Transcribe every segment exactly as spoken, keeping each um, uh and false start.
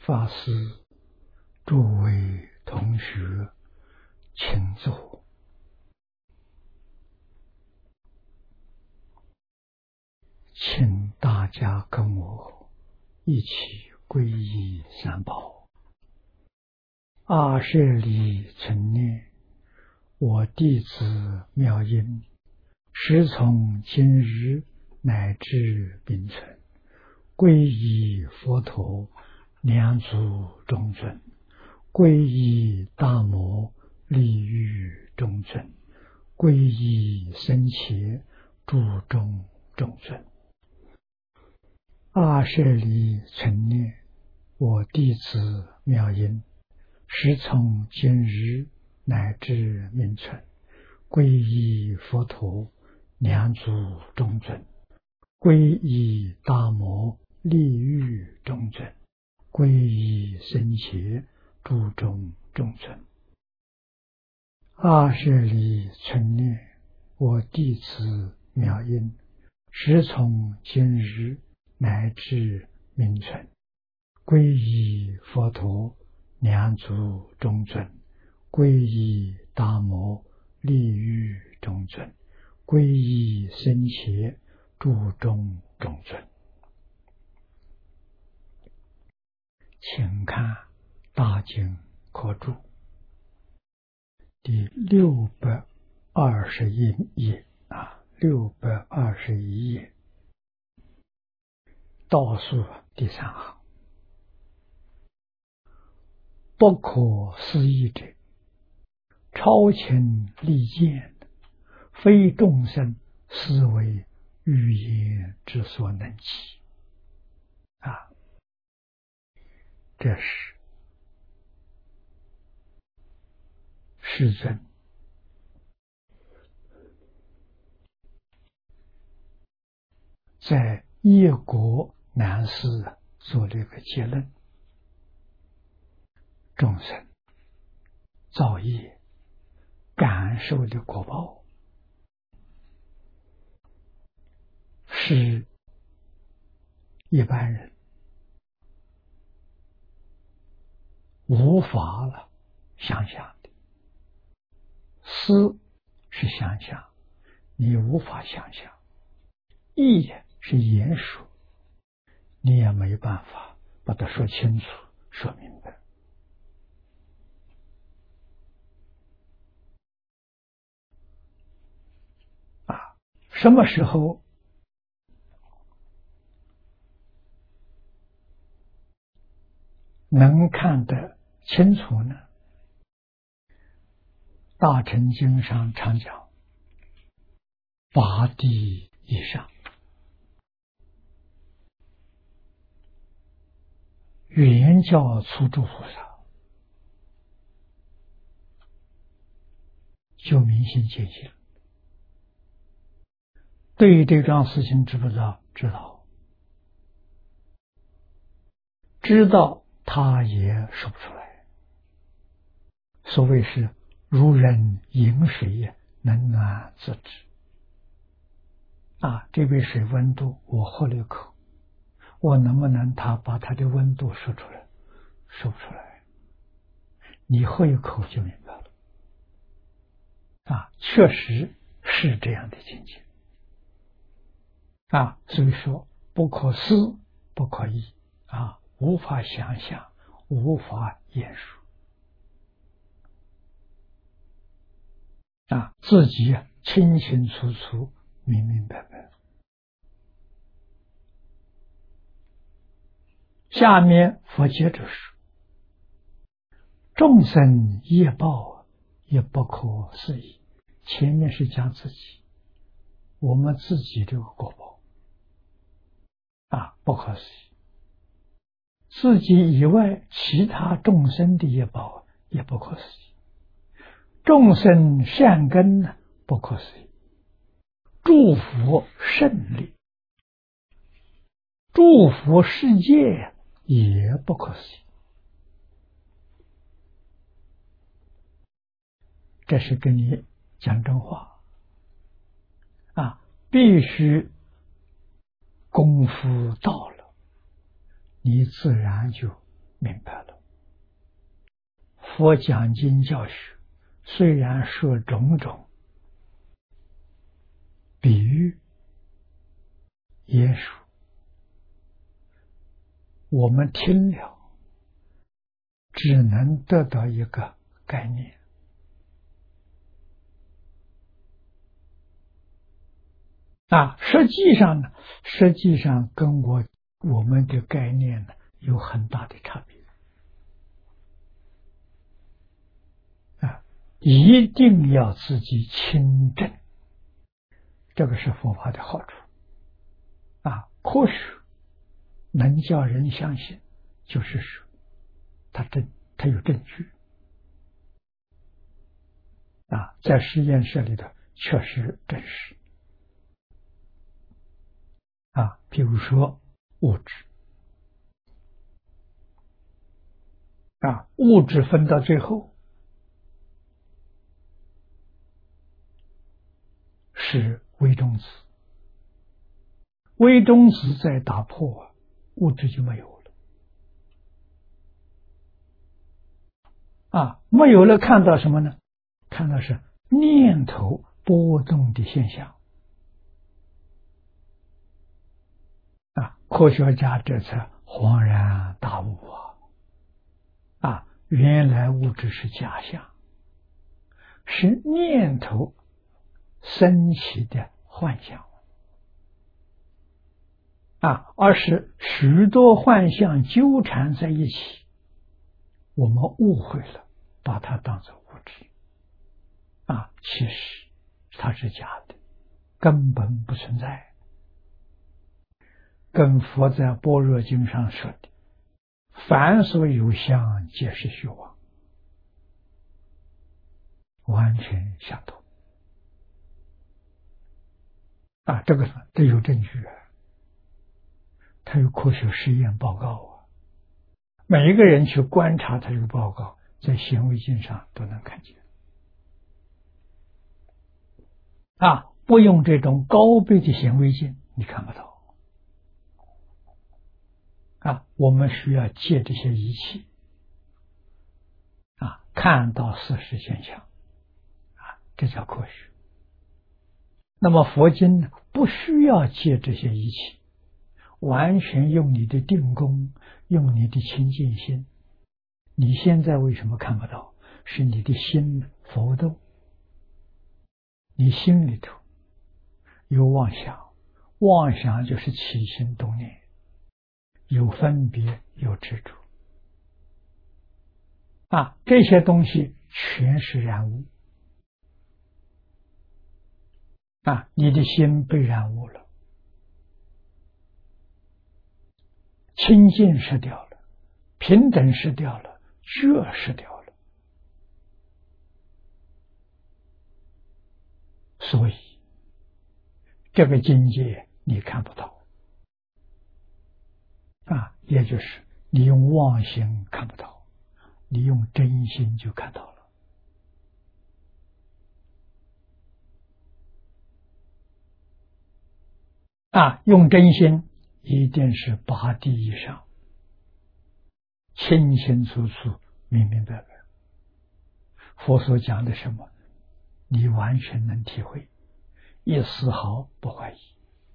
法师、诸位同学，请坐。请大家跟我一起皈依三宝。阿舍利存念，我弟子妙音，时从今日乃至并存，皈依佛陀，两足中尊；皈依大摩，利欲中尊；皈依僧伽，注中中尊。阿舍利存念，我弟子妙音，时从今日乃至命存，皈依佛陀，两足中尊；皈依大摩，利欲中尊；皈依僧伽，注中中尊。阿舍利存念，我弟子妙音，时从今日乃至命存，皈依佛陀，两足中尊；皈依大摩，利欲中尊；皈依僧伽，注中中尊。请看大经科注第六百二十一页啊，六百二十一页倒数第三行。不可思议者，超情利见，非众生思维语言之所能及啊！这是世尊在业果难事做了一个结论：众生造业感受的果报是一般人无法了想象的。思是想象，你无法想象；意是言说，你也没办法把它说清楚、说明白。啊，什么时候能看得清楚呢？大乘经上常讲八地以上，圆教初住菩萨就明心见性，对于这桩事情知不知道？知道，知道他也说不出来。所谓是如人饮水，冷暖自知。啊，这杯水温度，我喝了一口，我能不能他把它的温度说出来？说不出来。你喝一口就明白了。啊，确实是这样的境界。啊，所以说不可思，不可议啊，无法想象，无法言说。啊，自己清清楚楚、明明白白。下面佛接着说：众生业报也不可思议。前面是讲自己，我们自己这个果报啊，不可思议。自己以外其他众生的业报也不可思议。众生善根呢，不可思议；祝福胜利、祝福世界也不可思议。这是跟你讲真话啊！必须功夫到了，你自然就明白了。佛讲经教学，虽然说种种比喻、言说，我们听了，只能得到一个概念。啊，实际上呢，实际上跟我我们的概念呢有很大的差别。啊，一定要自己亲证，这个是佛法的好处。啊，科学能叫人相信，就是说，他真，他有证据。啊，在实验室里头确实证实。啊，比如说物质。啊，物质分到最后是微中子，微中子再打破，物质就没有了。啊，没有了，看到什么呢？看到是念头波动的现象。啊，科学家这才恍然大悟啊！啊，原来物质是假象，是念头升起的幻象。啊，而是许多幻象纠缠在一起，我们误会了，把它当作物质。啊，其实它是假的，根本不存在。跟佛在《般若经》上说的凡所有相皆是虚妄，完全相同。啊，这个这有证据啊，他有科学实验报告啊，每一个人去观察他这个报告，在显微镜上都能看见。啊，不用这种高倍的显微镜，你看不到。啊，我们需要借这些仪器，啊，看到事实现象，啊，这叫科学。那么佛经呢，不需要借这些仪器，完全用你的定功，用你的清净心。你现在为什么看不到？是你的心浮动，你心里头有妄想，妄想就是起心动念，有分别，有执着。啊，这些东西全是染污。啊，你的心被染污了，清净失掉了，平等失掉了，觉失掉了。所以这个境界你看不到。啊，也就是你用妄心看不到，你用真心就看到了。啊，用真心一定是八地以上，清清楚楚、明明白白。佛所讲的什么，你完全能体会，一丝毫不怀疑。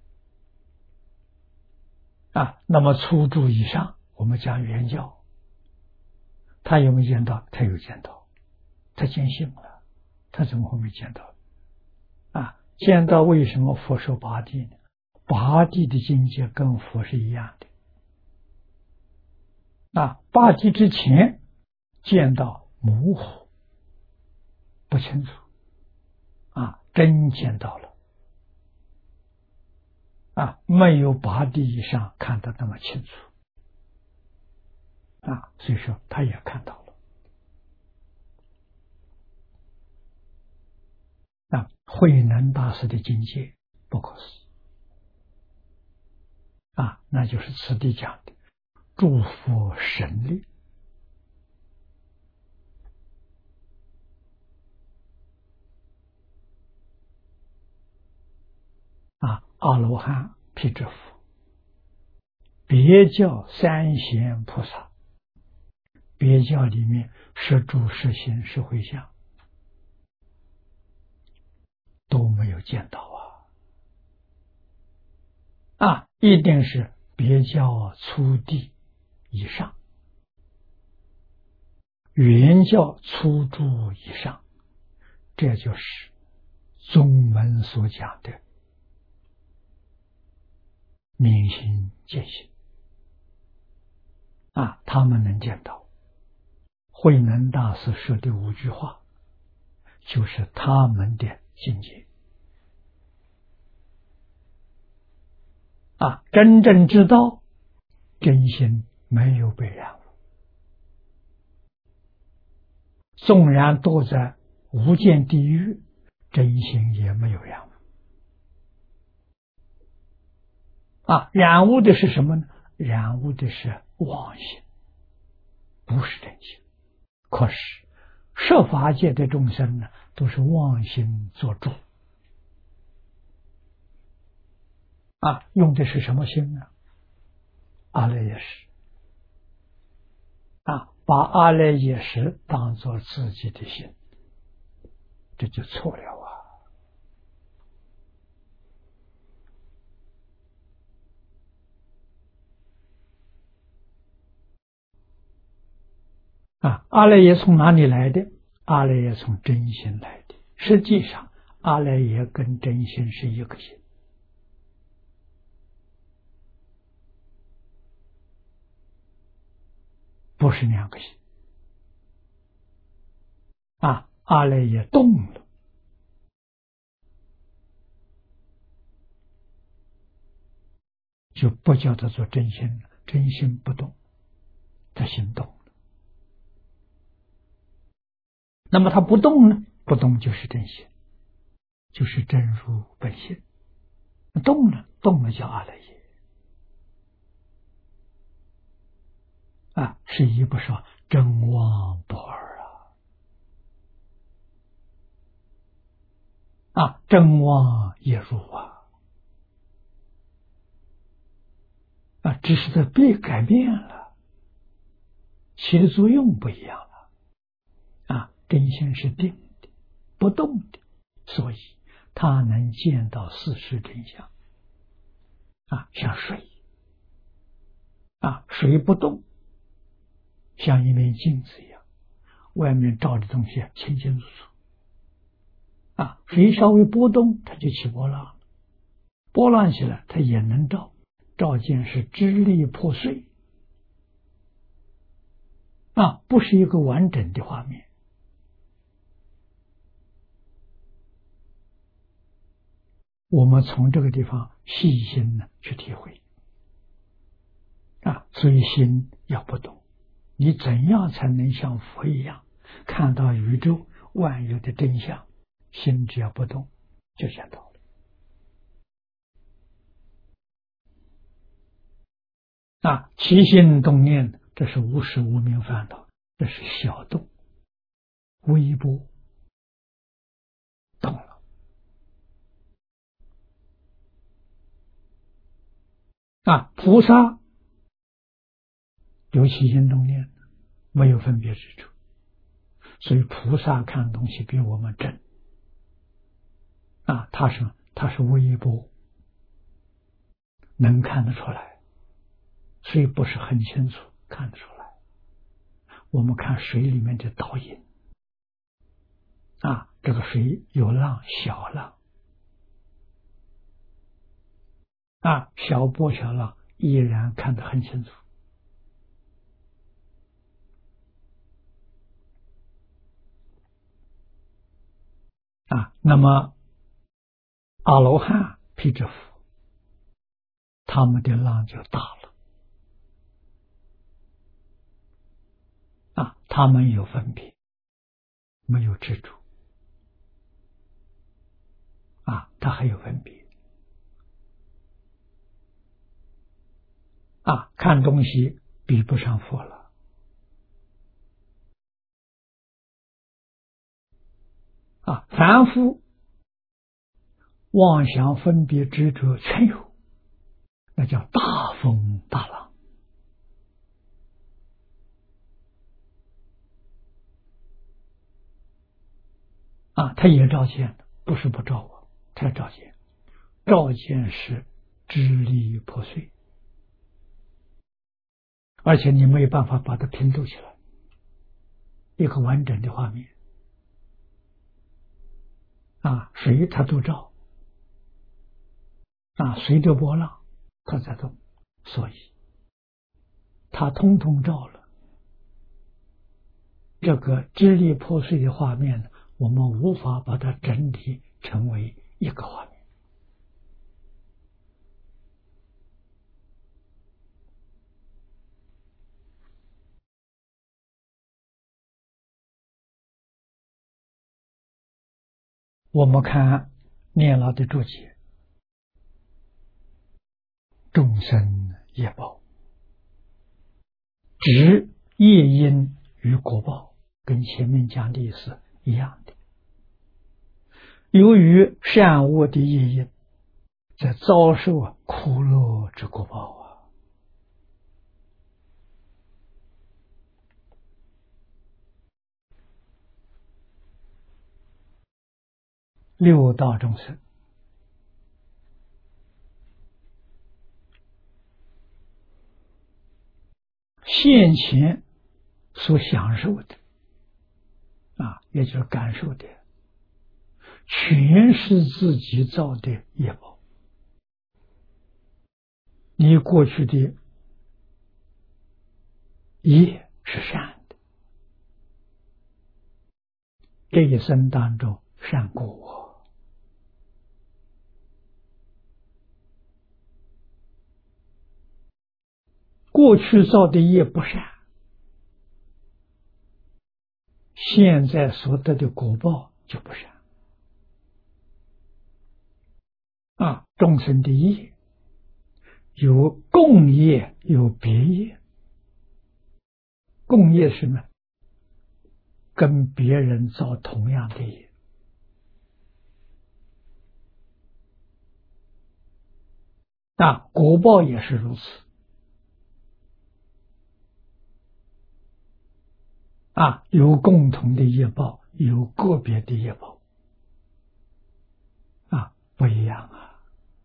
啊，那么初住以上，我们讲原教，他有没有见到？他有见到，他见性了，他怎么会没见到？啊，见到为什么佛说八地呢？八地的境界跟佛是一样的。啊，八地之前见到模糊不清楚，啊，真见到了。啊，没有八地以上看得那么清楚。啊，所以说他也看到了。啊，慧能大师的境界不可思议。啊，那就是此地讲的诸佛神力。啊，阿罗汉、辟支佛，别教三贤菩萨， 别教里面实住、实行、实回向都没有见到啊！啊，一定是别教初地以上，原教初住以上，这就是宗门所讲的明心见性啊，他们能见到。慧能大师说的五句话，就是他们的境界啊！真正知道真心没有被染污，纵然堕在无间地狱，真心也没有染污啊！染污的是什么呢？染污的是妄心，不是真心。可是设法界的众生呢，都是妄心做主啊，用的是什么心呢？阿赖耶识啊，把阿赖耶识当作自己的心，这就错了啊！啊，阿赖耶从哪里来的？阿赖耶从真心来的。实际上，阿赖耶跟真心是一个心，不是两个心啊！阿赖耶动了，就不叫它做真心了。真心不动，它心动了。那么它不动呢？不动就是真心，就是真如本性。动了，动了叫阿赖耶啊！是一不说，真妄不二啊！啊，真妄也入啊！啊，只是它被改变了，起的作用不一样了啊！真心是定的，不动的，所以他能见到事实真相啊，像水啊，水不动，像一面镜子一样，外面照的东西清清楚楚啊，水稍微波动，它就起波浪，波浪起来，它也能照，照见是支离破碎啊，不是一个完整的画面。我们从这个地方细心的去体会啊，所以心要不动。你怎样才能像佛一样看到宇宙万有的真相？心只要不动，就见到了啊！起心动念，这是无始无明烦恼，这是小动，微波动了啊！菩萨有起心动念，没有分别之处，所以菩萨看东西比我们真啊！他是他是微波，能看得出来，所以不是很清楚看得出来。我们看水里面的倒影啊，这个水有浪小浪啊，小波小浪依然看得很清楚啊。那么阿罗汉、辟支佛，他们的浪就大了啊，他们有分别，没有执着啊，他还有分别啊，看东西比不上佛了啊，凡夫妄想分别执着全有，那叫大风大浪啊，他也照见，不是不照我，他照见，照见是支离破碎，而且你没有办法把它拼凑起来，一个完整的画面。啊，水它都照，啊，随着波浪它在动，所以它通通照了。这个支离破碎的画面呢，我们无法把它整体成为一个画面。我们看念老的注解，众生业报，指业因与果报，跟前面讲的意思一样的。由于善恶的业因，在遭受苦乐之果报啊。六道众生现前所享受的啊，也就是感受的，全是自己造的业报。你过去的业是善的，这一生当中善过我。过去造的业不善，现在所得的果报就不善。啊，众生的业有共业，有别业。共业是什么？跟别人造同样的业。啊，果报也是如此。啊，有共同的业报，有个别的业报。啊，不一样啊。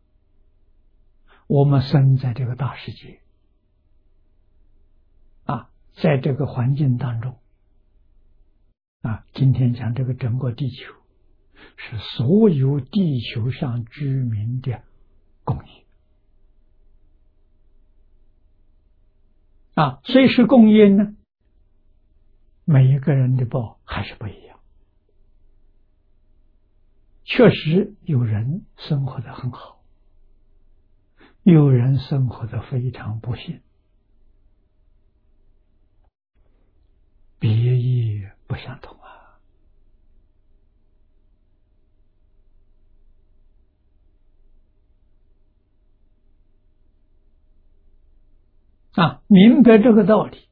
我们生在这个大世界，啊，在这个环境当中，啊，今天讲这个整个地球，是所有地球上居民的共业。啊，虽是共业呢，每一个人的报还是不一样。确实有人生活得很好，有人生活得非常不幸，别业不相同啊。啊，明白这个道理，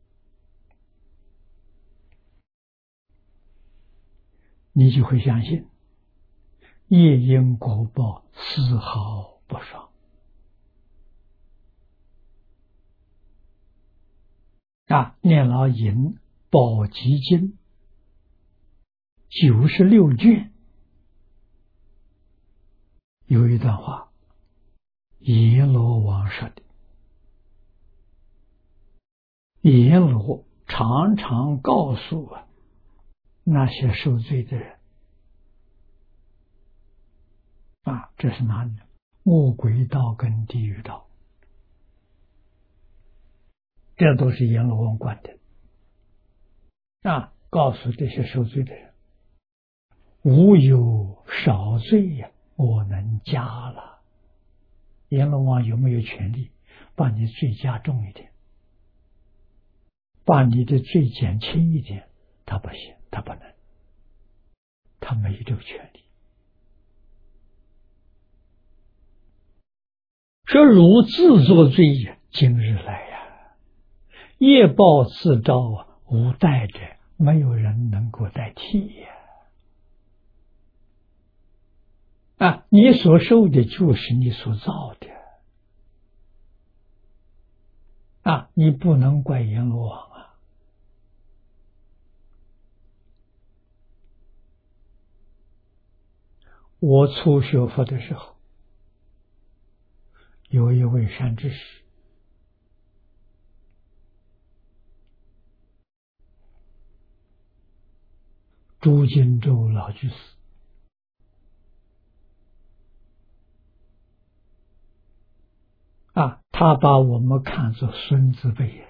你就会相信业因果报丝毫不爽。啊，念老引《宝积经》九十六卷有一段话，阎罗王说的。阎罗常常告诉啊那些受罪的人，啊，这是哪里？恶鬼道跟地狱道，这都是阎罗王管的。啊，告诉这些受罪的人，吾有少罪呀，我能加了。阎罗王有没有权利把你罪加重一点，把你的罪减轻一点？他不行，他不能，他没这个权利。说汝自作罪也，今日来呀，业报自招啊，无代者，没有人能够代替呀。啊，你所受的就是你所造的。啊，你不能怪阎罗王啊。 我初学佛的时候，有一位善知识，朱金洲老居士，啊，他把我们看作孙子辈人，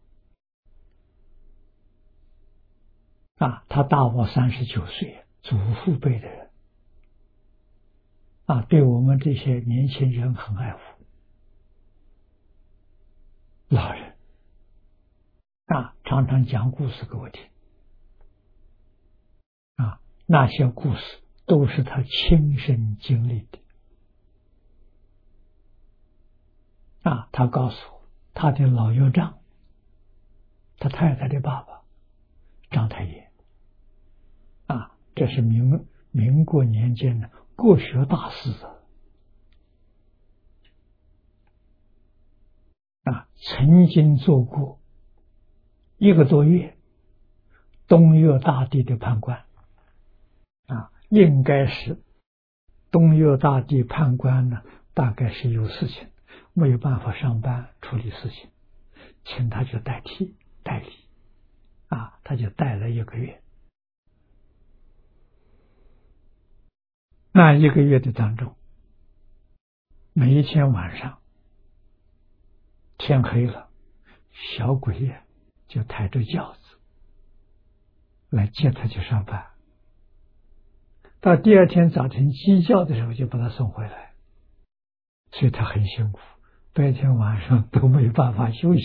啊，他大我三十九岁，祖父辈的人，啊，对我们这些年轻人很爱护，老人，啊，常常讲故事给我听，啊，那些故事都是他亲身经历的，啊，他告诉我，他的老友丈，他太太的爸爸章太炎，啊，这是民民国年间的国学大师啊，曾经做过一个多月东岳大帝的判官，啊，应该是东岳大帝判官呢，大概是有事情没有办法上班处理事情，请他就代替代理，啊，他就带了一个月。那一个月的当中，每一天晚上天黑了，小鬼呀就抬着轿子来接他去上班，到第二天早晨鸡叫的时候就把他送回来，所以他很辛苦，白天晚上都没有办法休息，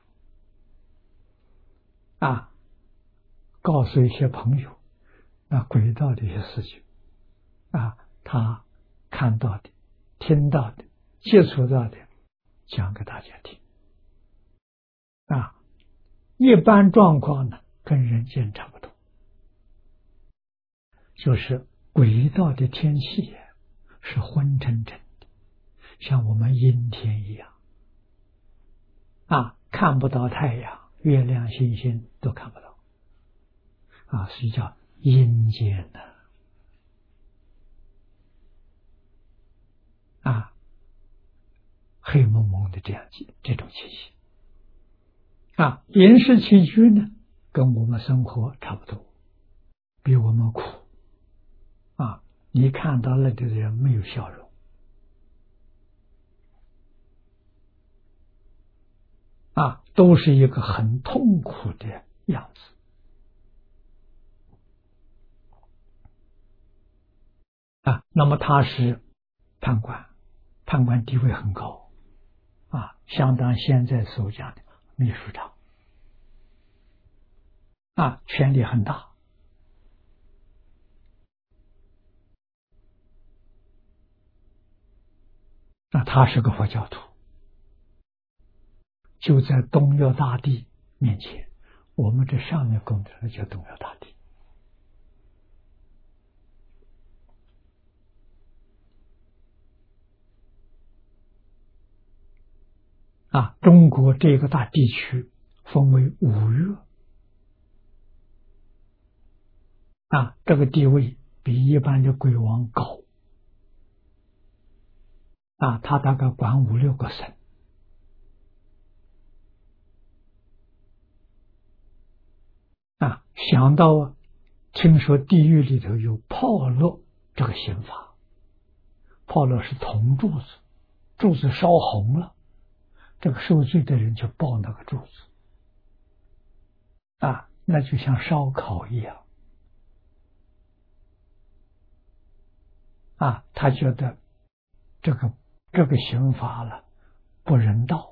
啊，告诉一些朋友那鬼道的一些事情，啊，他看到的、听到的、接触到的，讲给大家听。啊，一般状况呢，跟人间差不多，就是鬼道的天气是昏沉沉的，像我们阴天一样，啊，看不到太阳、月亮、星星都看不到，啊，所以叫阴间的。啊，黑蒙蒙的这样这种气息，啊，饮食起居呢，跟我们生活差不多，比我们苦，啊，你看到了的人没有笑容，啊，都是一个很痛苦的样子，啊，那么他是判官，判官地位很高，啊，相当现在所讲的秘书长，啊，权力很大。那他是个佛教徒，就在东岳大帝面前，我们这上面供的叫东岳大帝。啊，中国这个大地区分为五岳，啊，这个地位比一般的鬼王高，啊，他大概管五六个省，啊，想到啊，听说地狱里头有炮烙这个刑法，炮烙是铜柱子，柱子烧红了，这个受罪的人就抱那个柱子，啊，那就像烧烤一样，啊，他觉得这个这个刑法了不人道，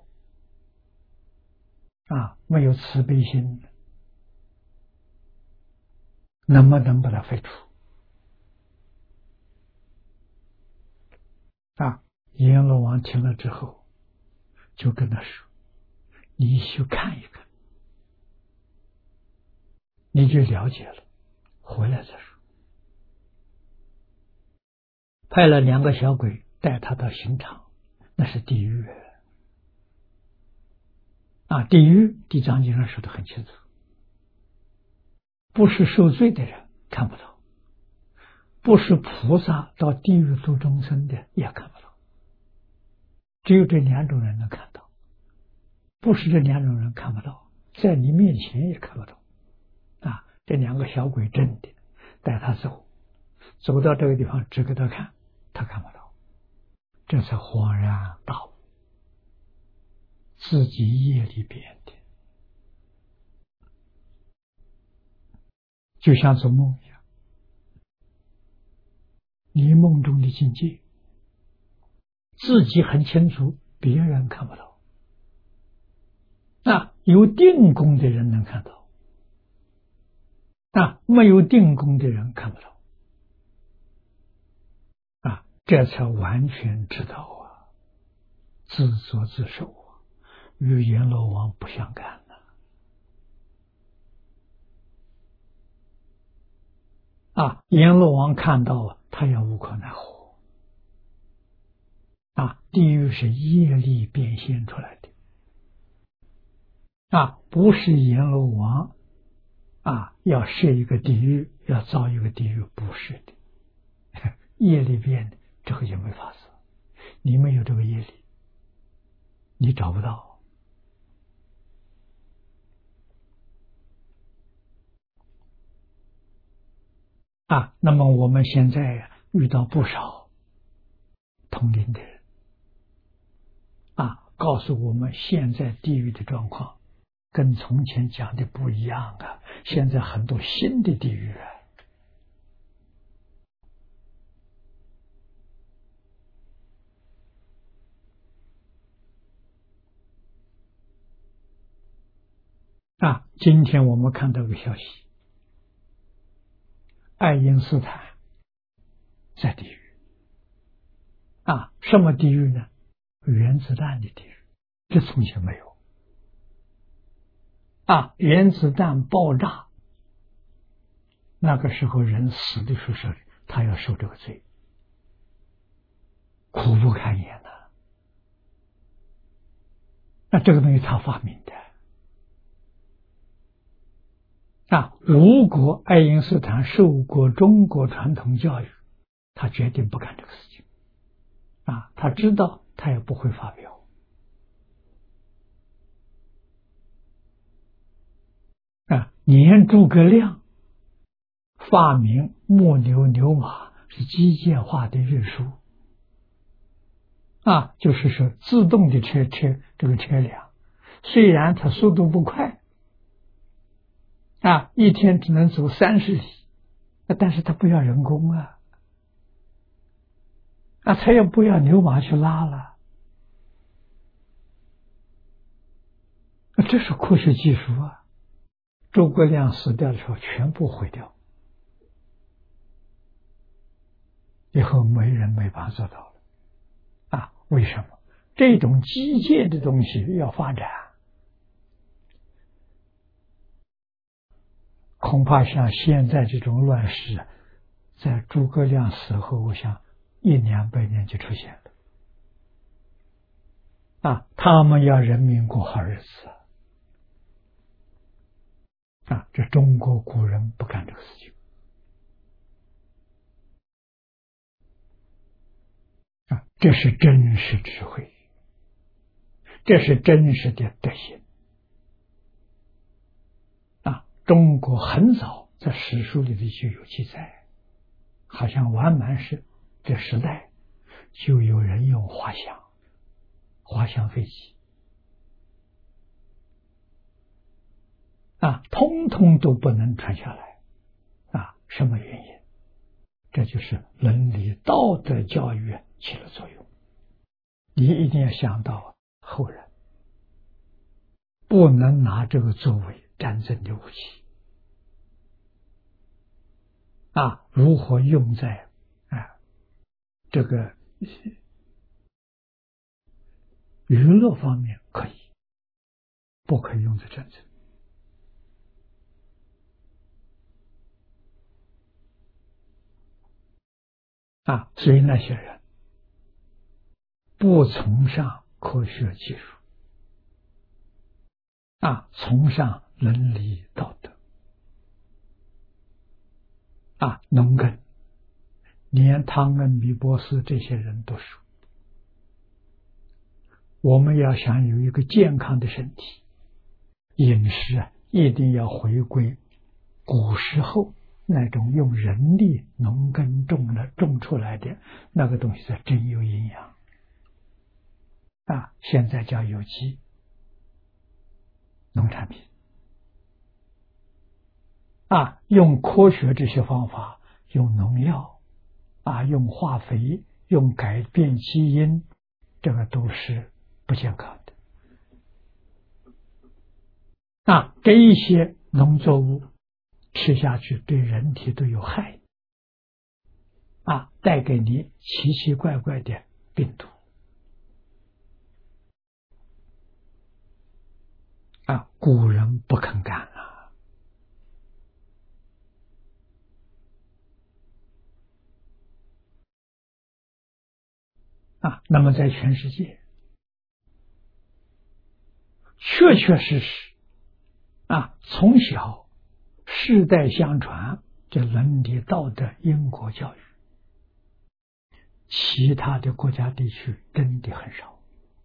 啊，没有慈悲心，能不能把它废除？啊，阎罗王听了之后，就跟他说：“你去看一看，你就了解了，回来再说。”派了两个小鬼带他到刑场，那是地狱。啊，地狱地藏经上说的很清楚，不是受罪的人看不到， 不是菩萨到地狱度众生的也看不到，只有这两种人能看到，不是这两种人看不到，在你面前也看不到。啊，这两个小鬼真的带他走，走到这个地方指给他看，他看不到，这才恍然大悟，自己业力变的，就像做梦一样，你梦中的境界自己很清楚，别人看不到，那有定功的人能看到，啊，没有定功的人看不到，啊，这才完全知道啊，自作自受啊，与阎罗王不相干了。啊，阎罗王看到啊，他也无可奈何。啊，地狱是业力变现出来的，啊，不是阎罗王啊要设一个地狱，要造一个地狱，不是的，业力变的，这个就没法子。你没有这个业力，你找不到。啊，那么我们现在遇到不少通灵的人，啊，告诉我们现在地狱的状况跟从前讲的不一样啊，现在很多新的地狱啊。啊，今天我们看到个消息，爱因斯坦在地狱。啊，什么地狱呢？原子弹的地狱，这从前没有。啊，原子弹爆炸，那个时候人死的时候，他要受这个罪，苦不堪言呐、啊。那这个东西他发明的。啊，如果爱因斯坦受过中国传统教育，他决定不干这个事情。啊，他知道他也不会发表。啊，年诸葛亮发明木牛牛马是机械化的运输。啊，就是说自动的车车这个车辆，虽然它速度不快，啊，一天只能走三十里，但是它不要人工啊，啊，它也不要牛马去拉了，这是科学技术啊。诸葛亮死掉的时候，全部毁掉，以后没人没法做到了。啊，为什么？这种机械的东西要发展，恐怕像现在这种乱世，在诸葛亮死后，我想一两百年就出现了。啊，他们要人民过好日子啊！这中国古人不干这个事情啊，这是真实智慧，这是真实的德行啊！中国很早在史书里头就有记载，好像完满是这时代就有人用滑翔滑翔飞机啊，通通都不能传下来啊！什么原因？这就是伦理道德教育起了作用。你一定要想到后人不能拿这个作为战争的武器啊，如何用在啊这个娱乐方面可以，不可以用在战争啊。所以那些人不崇尚科学技术啊，崇尚伦理道德啊，农耕连汤恩比博士这些人都说，我们要想有一个健康的身体，饮食啊一定要回归古时候那种用人力农耕种了种出来的那个东西才真有营养啊！现在叫有机农产品啊，用科学这些方法，用农药啊，用化肥，用改变基因，这个都是不健康的啊！这一些农作物吃下去对人体都有害啊，带给你奇奇怪怪的病毒啊！古人不肯干啊啊！那么在全世界，确确实实啊，从小世代相传这伦理道德因果教育，其他的国家地区真的很少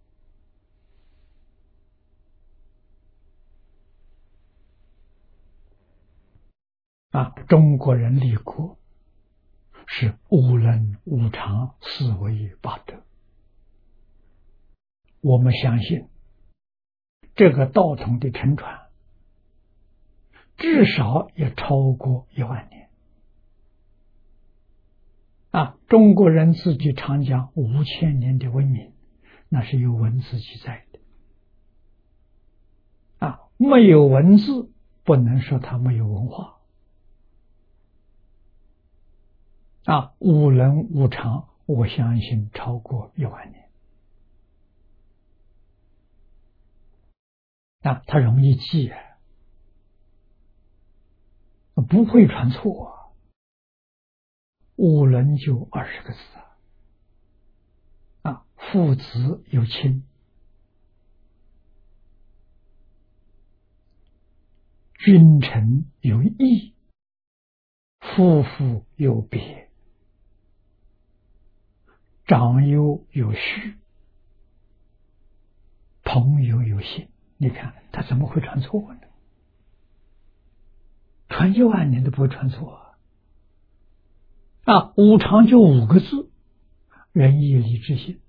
啊！中国人立国是无伦无常四维八德，我们相信这个道统的承传至少也超过一万年啊！中国人自己常讲五千年的文明，那是有文字记载的啊！没有文字，不能说它没有文化啊！无伦无常，我相信超过一万年啊！它容易记啊，不会传错啊！五伦就二十个字啊！父子有亲，君臣有义，夫妇有别，长幼有序，朋友有信。你看他怎么会传错呢？传一万年都不会传错啊！啊，五常就五个字：仁义礼智信。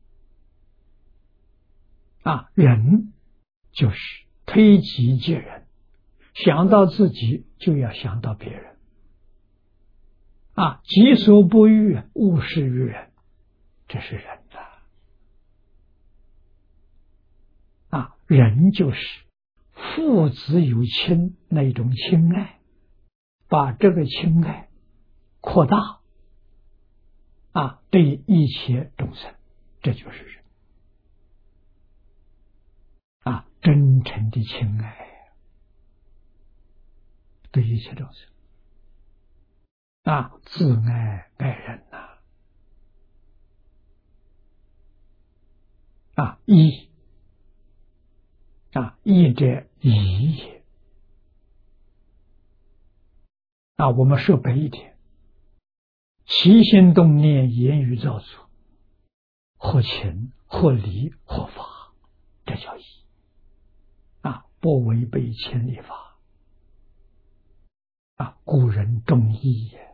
啊，仁就是推己及人，想到自己就要想到别人。啊，己所不欲，勿施于人，这是仁啊！啊，仁就是父子有亲那种亲爱，把这个亲爱扩大啊，对一切众生，这就是仁啊，真诚的亲爱对一切众生啊，自爱爱人呐 啊, 啊，义啊，义者义也啊，我们说白一点，起心动念言语造作，或情或理或法，这叫义啊，不违背千里法啊，古人重义也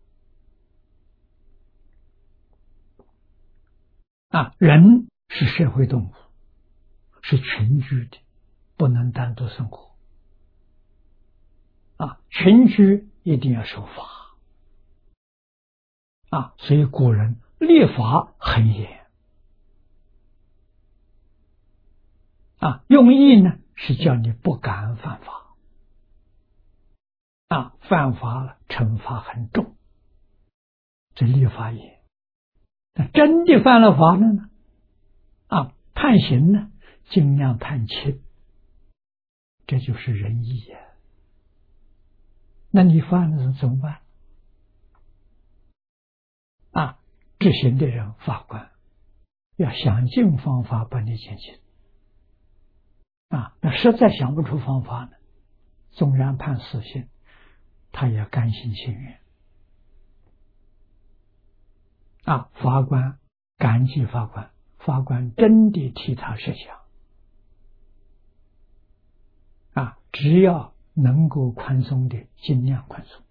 啊，人是社会动物，是群居的，不能单独生活啊，群居一定要守法啊，所以古人立法很严啊，用意呢是叫你不敢犯法啊，犯法了惩罚很重，这立法严。那真的犯了法了呢？啊，判刑呢，尽量判轻，这就是仁义呀。那你犯了怎么办？啊，执行的人法官要想尽方法把你减轻。啊，那实在想不出方法呢，纵然判死刑，他也甘心情愿。 啊，法官感激法官，法官真的替他设想啊，只要能够宽松的，尽量宽松。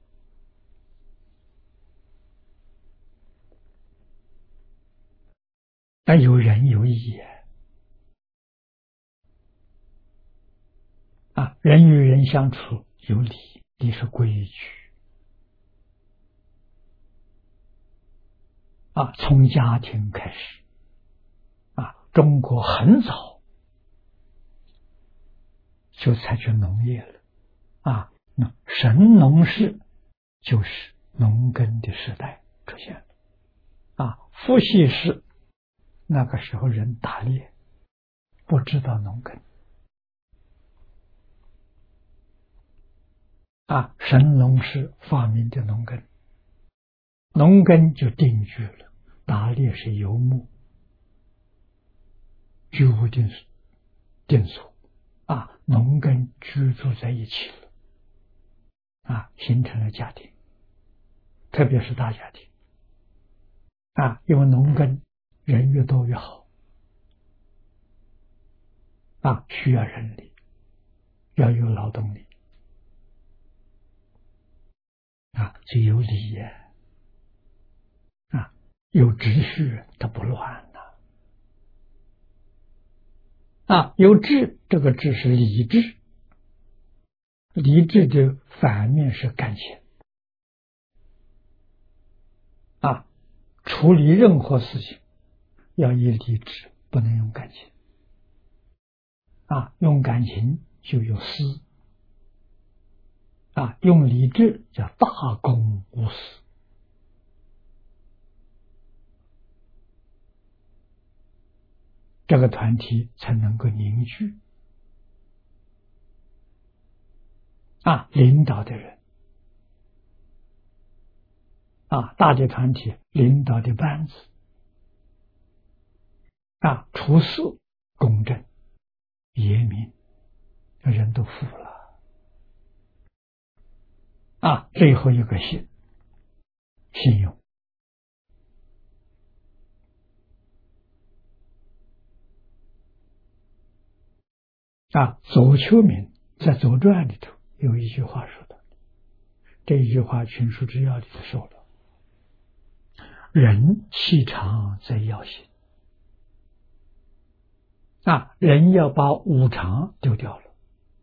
但有仁有义啊，人与人相处有礼，礼是规矩啊，从家庭开始啊，中国很早就采取农业了啊，那神农氏就是农耕的时代出现了啊，父系氏那个时候人打猎，不知道农耕啊，神农氏发明的农耕，农耕就定居了，打猎是游牧，居无定定所啊，农耕居住在一起了啊，形成了家庭，特别是大家庭啊，因为农耕人越多越好啊，需要人力，要有劳动力啊，就有理业啊，有秩序，它不乱了啊，有治，这个治是理智，理智的反面是感情啊，处理任何事情要以理智，不能用感情啊，用感情就有私啊，用理智叫大公无私。这个团体才能够凝聚啊，领导的人啊，大的团体领导的班子啊，处事公正严明，人都服了啊。最后一个信，信用啊。左丘明在《左传》里头有一句话说的，这一句话群书之要里头说了，人气长在要心啊，人要把五常丢掉了，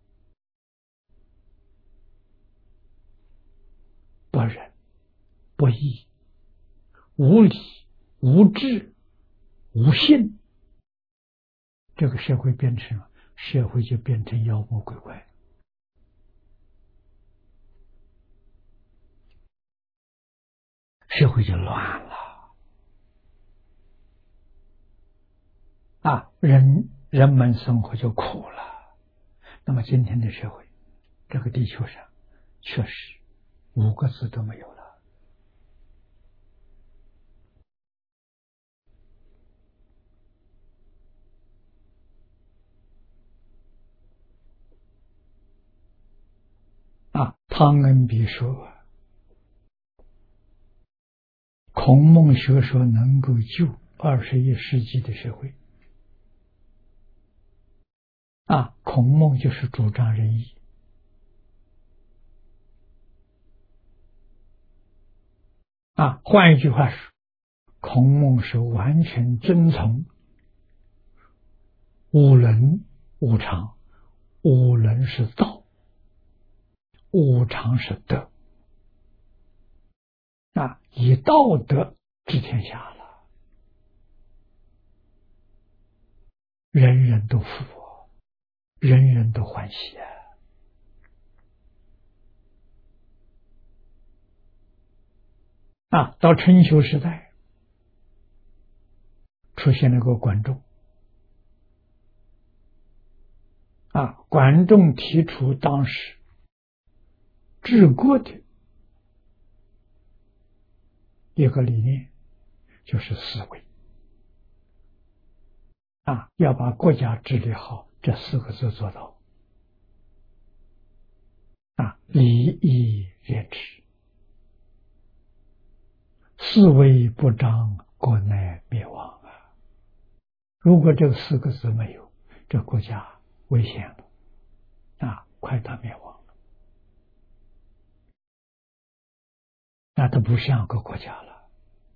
不仁不义无理无智无信，这个社会变成社会就变成妖魔鬼怪，社会就乱了啊，人人们生活就苦了。那么今天的社会，这个地球上确实五个字都没有了啊。汤恩比说，孔孟学说能够救二十一世纪的社会啊，孔孟就是主张仁义啊。换一句话说，孔孟是完全遵从五伦五常，五伦是道，五常是德啊，以道德治天下了，人人都服，人人都欢喜啊！啊，到春秋时代出现了个管仲啊，管仲提出当时治国的一个理念，就是思维啊，要把国家治理好，这四个字做到啊，礼义廉耻，思维不彰， 国难灭亡啊！如果这四个字没有，这国家危险了啊，快到灭亡了，那都不像个国家了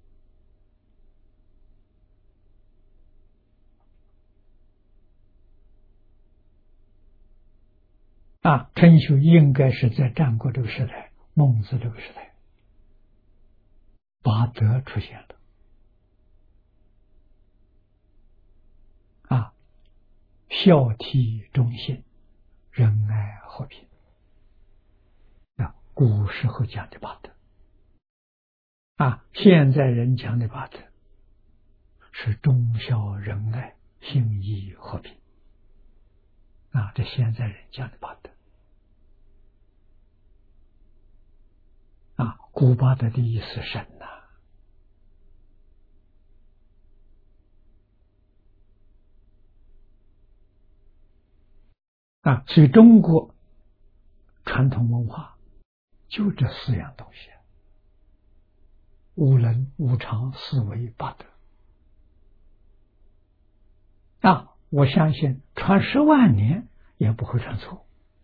啊！春秋应该是在战国这个时代，孟子这个时代，八德出现了啊，孝悌忠信、仁爱和平啊，古时候讲的八德啊，现在人讲的八德是忠孝仁爱、信义和平啊，这现在人讲的八德啊，古八德的意思深呐、啊。啊，所以中国传统文化就这四样东西：五伦、五常、四维、八德。啊，我相信传十万年也不会传错。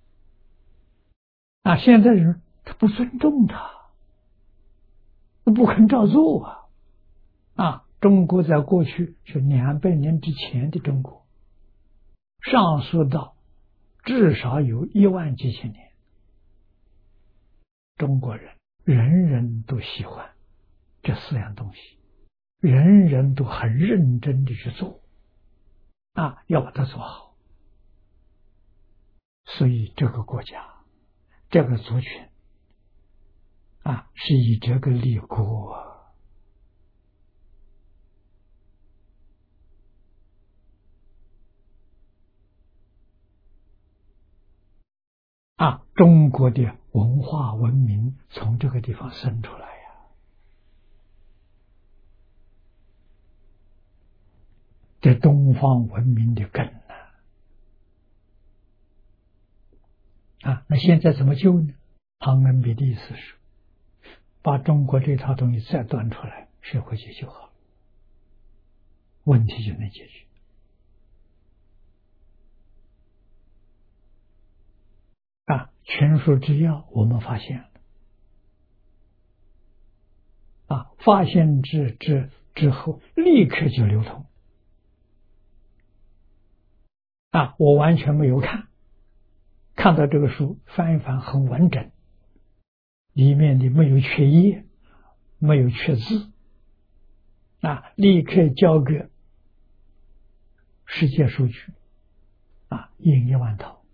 啊，现在人他不尊重他，不肯照做啊！啊，中国在过去是两百年之前的中国，上溯到至少有一万几千年，中国人人人都喜欢这四样东西，人人都很认真的去做啊，要把它做好。所以这个国家，这个族群啊，是以这个立国啊。啊，中国的文化文明从这个地方生出来呀、啊，这东方文明的根呢、啊，啊，那现在怎么救呢？唐恩比的意思是，把中国这套东西再端出来，社会就修好，问题就能解决。啊，群书之要我们发现了，啊，发现之之之后，立刻就流通。啊，我完全没有看，看到这个书翻一翻很完整，里面的没有缺页，没有缺字，啊，立刻交给世界书局，啊，印一万套。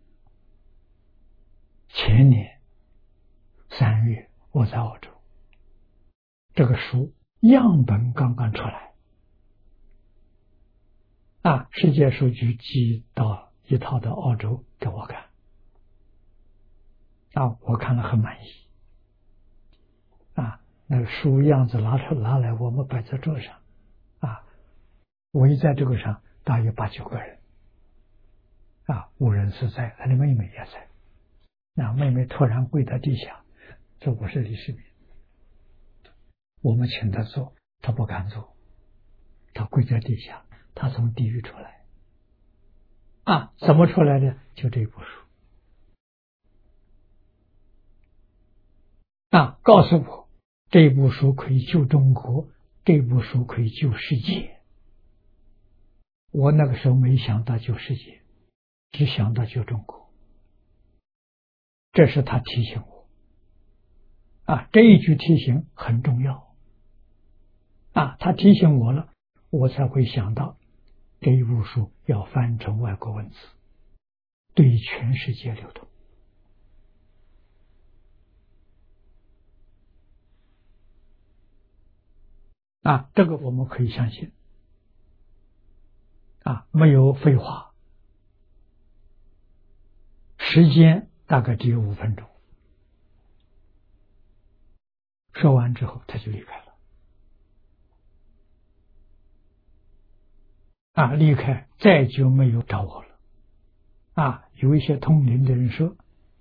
前年三月我在澳洲，这个书样本刚刚出来，啊，世界书局寄到一套到澳洲给我看，啊，我看了很满意，啊，那个书样子拿出拿来，我们摆在桌上，啊，围在这个上大约八九个人，啊，无人是在，他的妹妹也在。那妹妹突然跪在地下，说我是李世民，我们请他坐，他不敢坐，他跪在地下，他从地狱出来，啊，怎么出来的？就这部书，啊，告诉我这部书可以救中国，这部书可以救世界。我那个时候没想到救世界，只想到救中国。这是他提醒我，啊，这一句提醒很重要，啊，他提醒我了，我才会想到这一部书要翻成外国文字，对全世界流通。啊，这个我们可以相信，啊，没有废话，时间大概只有五分钟。说完之后，他就离开了。啊，离开再就没有找我了。啊，有一些通灵的人说，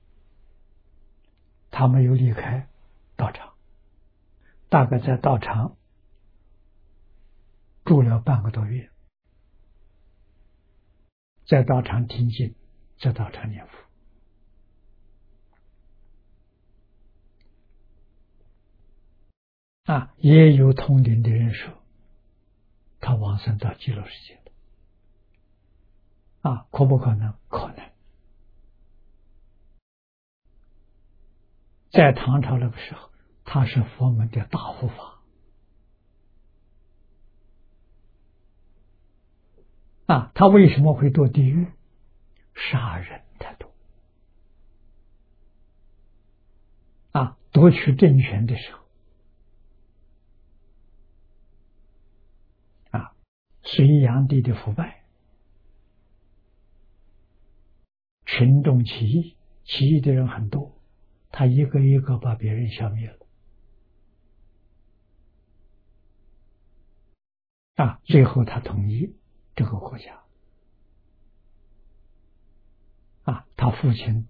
他没有离开道场，大概在道场住了半个多月，在道场听经，在道场念佛。啊，也有通灵的人说，他往生到极乐世界了。啊，可不可能？可能。在唐朝那个时候，他是佛门的大护法。啊，他为什么会堕地狱？杀人太多。啊，夺取政权的时候，啊，隋炀帝的腐败，群众起义，起义的人很多，他一个一个把别人消灭了。啊，最后他统一这个国家。啊，他父亲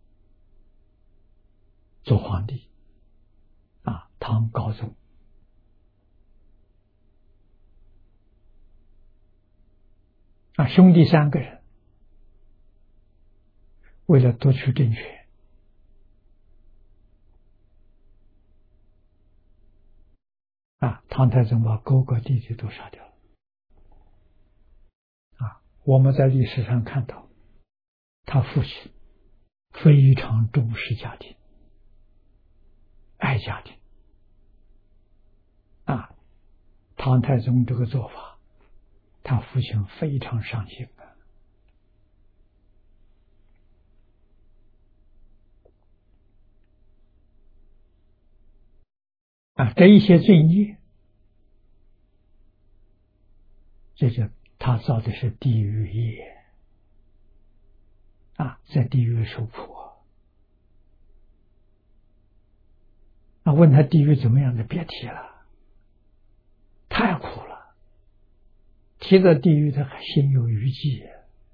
做皇帝，啊，唐高宗。啊，兄弟三个人为了夺取政权，啊，唐太宗把哥哥弟弟都杀掉了。啊，我们在历史上看到，他父亲非常重视家庭，爱家庭。啊，唐太宗这个做法，他父亲非常伤心啊。啊，这一些罪孽，这就他造的是地狱业。啊，在地狱受苦啊。啊，问他地狱怎么样的，别提了，太苦了。提到地狱，他还心有余悸。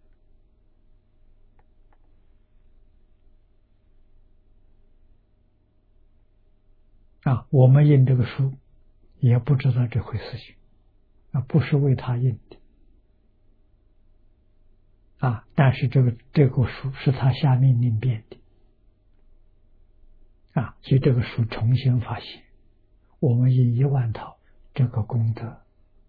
啊，我们印这个书，也不知道这回事情，啊，不是为他印的。啊，但是这个这个书是他下命令编的。啊，所以这个书重新发行，我们印一万套，这个功德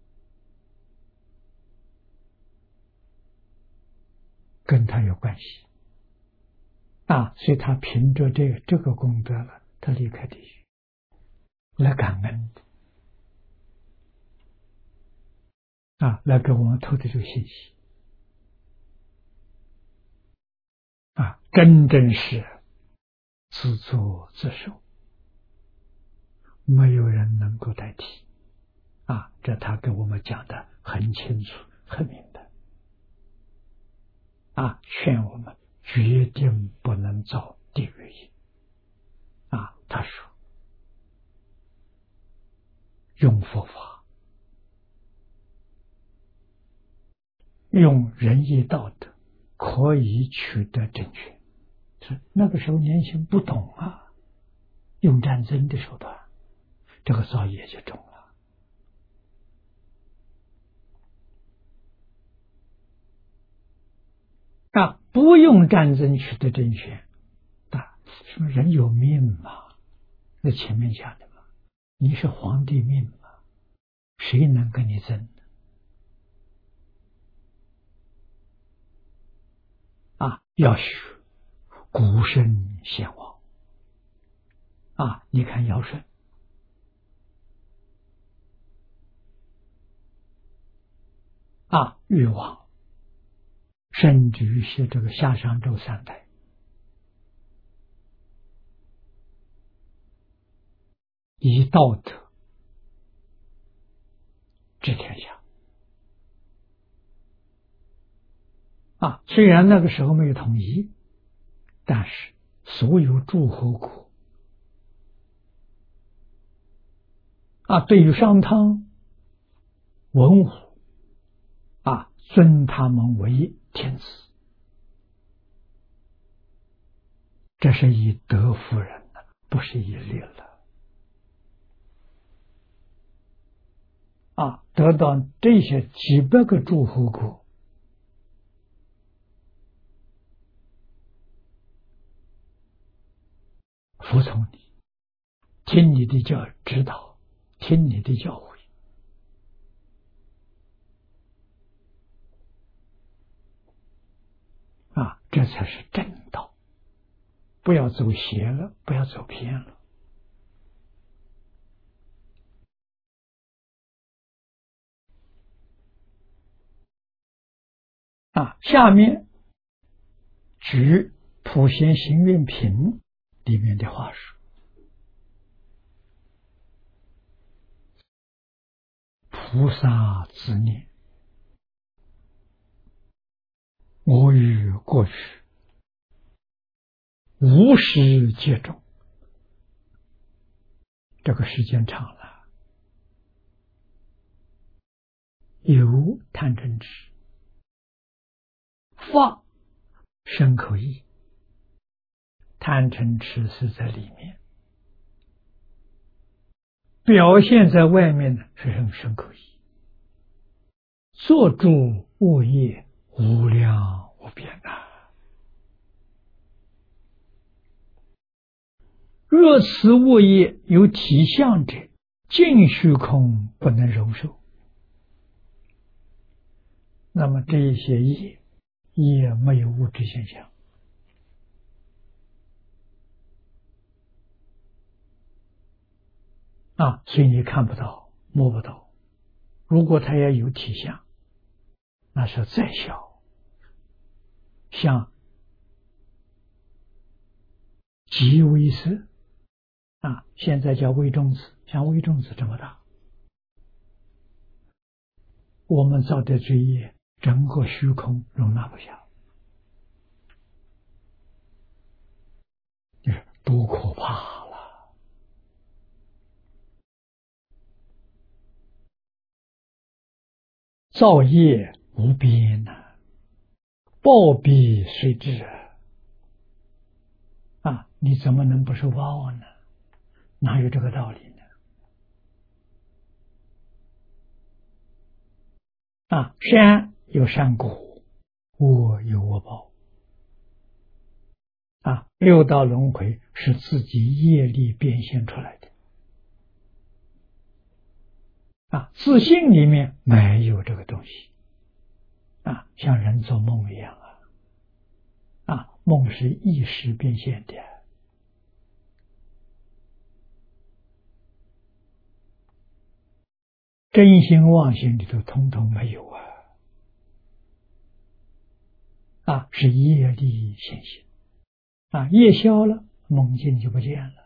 跟他有关系。啊，所以他凭着这个这个功德了，他离开地狱来感恩的。啊，来给我们透的这个信息。啊，真正是自作自受，没有人能够代替。啊，这他给我们讲的很清楚很明白。啊，劝我们决定不能造地狱业。啊，他说用佛法，用仁义道德可以取得正确。是那个时候年轻不懂啊，用战争的手段，这个造业就重了。啊，不用战争取得正确，啊，什么人有命嘛？那前面讲的嘛，你是皇帝命嘛，谁能跟你争呢？啊，要学古圣先王。啊，你看尧舜，啊，禹王，甚至于是这个夏商周三代，以道德治天下。啊，虽然那个时候没有统一，但是所有诸侯国啊，对于商汤、文武啊，尊他们为天子，这是以德服人的，不是以利了。 啊，得到这些几百个诸佛国，服从你，听你的教指导，听你的教诲。啊，这才是正道，不要走邪了，不要走偏了。啊，下面举普贤行愿品里面的话说：菩萨自念，我于过去无始劫中，这个时间长了，有贪嗔痴，发身口意，贪嗔痴是在里面，表现在外面的是身身口意，作诸恶业无量无边呐。若此恶业有体相者，尽虚空不能容受。那么这一些业也没有物质现象啊，所以你看不到摸不到。如果它也有体相，那是再小，像极微色啊，现在叫微中子，像微中子这么大，我们造的罪业整个虚空容纳不下，你说多可怕了！造业无边呐、啊，报必随之啊！你怎么能不受报呢？哪有这个道理呢？啊，善有善果，恶有恶报。啊，六道轮回是自己业力变现出来的。啊，自信里面没有这个东西。啊，像人做梦一样啊。啊，梦是意识变现的。真心妄心里头通通没有啊。啊，是业力现行。啊，业消了，梦境就不见了。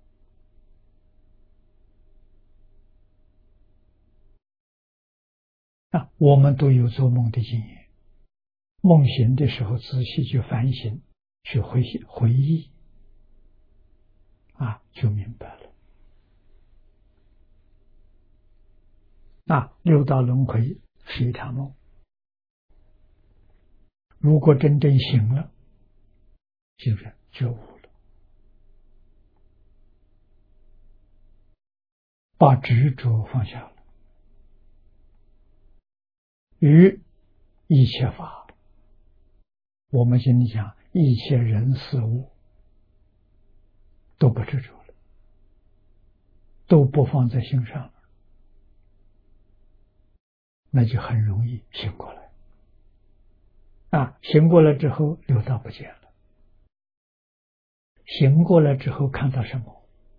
啊，我们都有做梦的经验，梦醒的时候仔细去反省，去回回忆，啊，就明白了。啊，六道轮回是一场梦，如果真正醒了，就是觉悟了，把执着放下了，于一切法，我们现在讲一切人事物都不执着了，都不放在心上了，那就很容易醒过来。啊，醒过来之后，六道不见了。醒过来之后看到什么？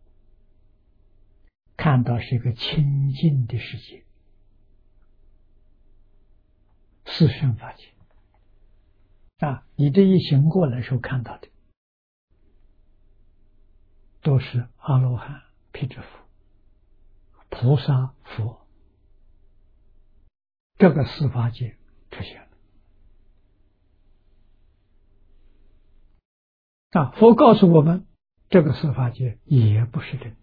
看到是一个清净的世界，四圣法界。啊，你这一醒过来时候看到的，都是阿罗汉、辟支佛、菩萨、佛，这个四法界出现了。啊，佛告诉我们，这个四法界也不是真，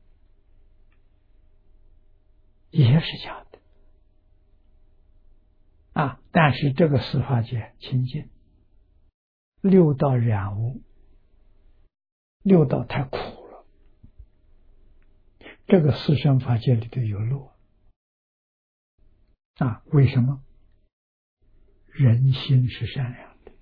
也是假的。啊，但是这个四法界清净，六道染污，六道太苦了，这个四圣法界里头有乐， 啊，为什么？人心是善良的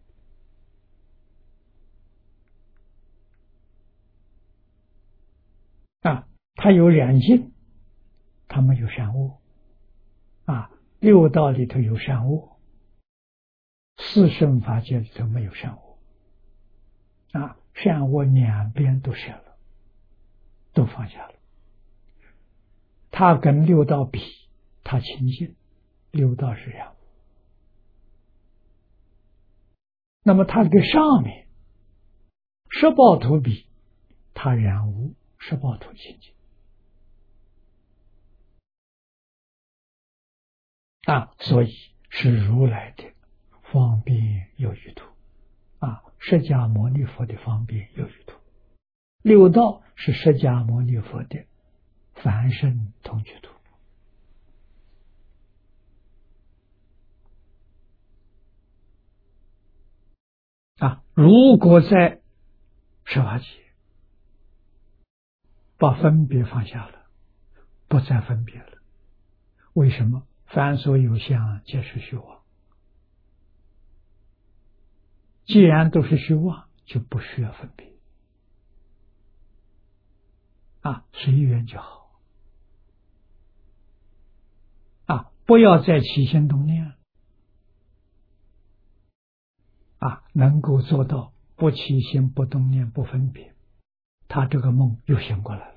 啊，它有两境，它没有善恶啊。六道里头有善恶，四圣法界里头没有善恶啊，善恶两边都舍了，都放下了。它跟六道比，它清净，六道是善恶。那么它跟上面十报图比，它然无十报图清净啊，所以是如来的方便有余土啊，释迦牟尼佛的方便有余土，六道是释迦牟尼佛的凡圣同居土啊。如果在十法界把分别放下了，不再分别了，为什么？凡所有相，皆是虚妄。既然都是虚妄，就不需要分别啊，随缘就好啊，不要再起心动念啊，能够做到不起心、不动念、不分别，他这个梦又醒过来了。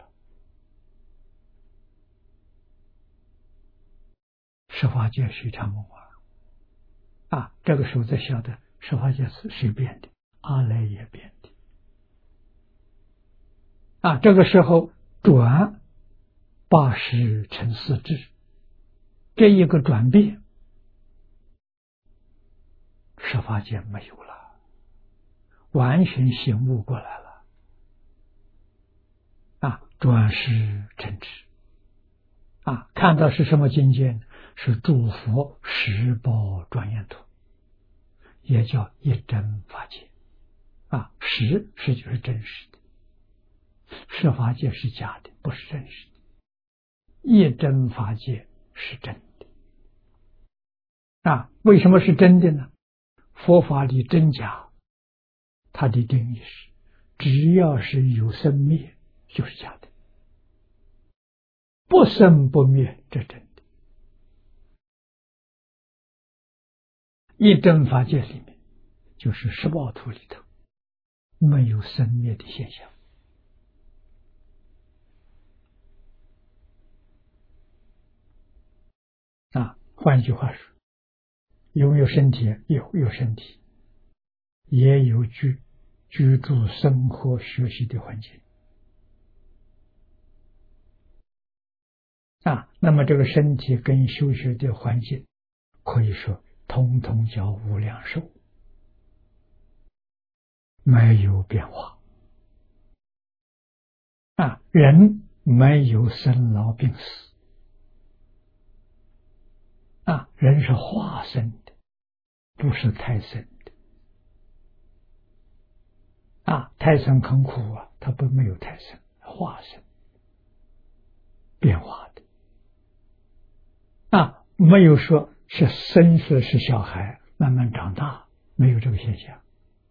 十法界是一场梦啊！啊，这个时候才晓得十法界是谁变的，阿赖耶变的啊！这个时候转八识成四智，这一个转变，十法界没有了，完全醒悟过来了啊！转识成智啊！看到是什么境界呢？是诸佛十宝庄严土，也叫一真法界啊。实实就是真实的，十法界是假的，不是真实的。一真法界是真的啊。为什么是真的呢？佛法里真假，它的定义是，只要是有生灭，就是假的；不生不灭，这真的。一真法界里面，就是十报图里头没有生灭的现象啊。换句话说，有没有身体？有，有身体，也有居居住、生活、学习的环境啊。那么这个身体跟修学的环境，可以说通通叫无量寿，没有变化啊。人没有生老病死啊，人是化生的，不是胎生的啊。胎生很苦啊，它不没有胎生，化生变化的啊，没有说是生是是小孩慢慢长大，没有这个现象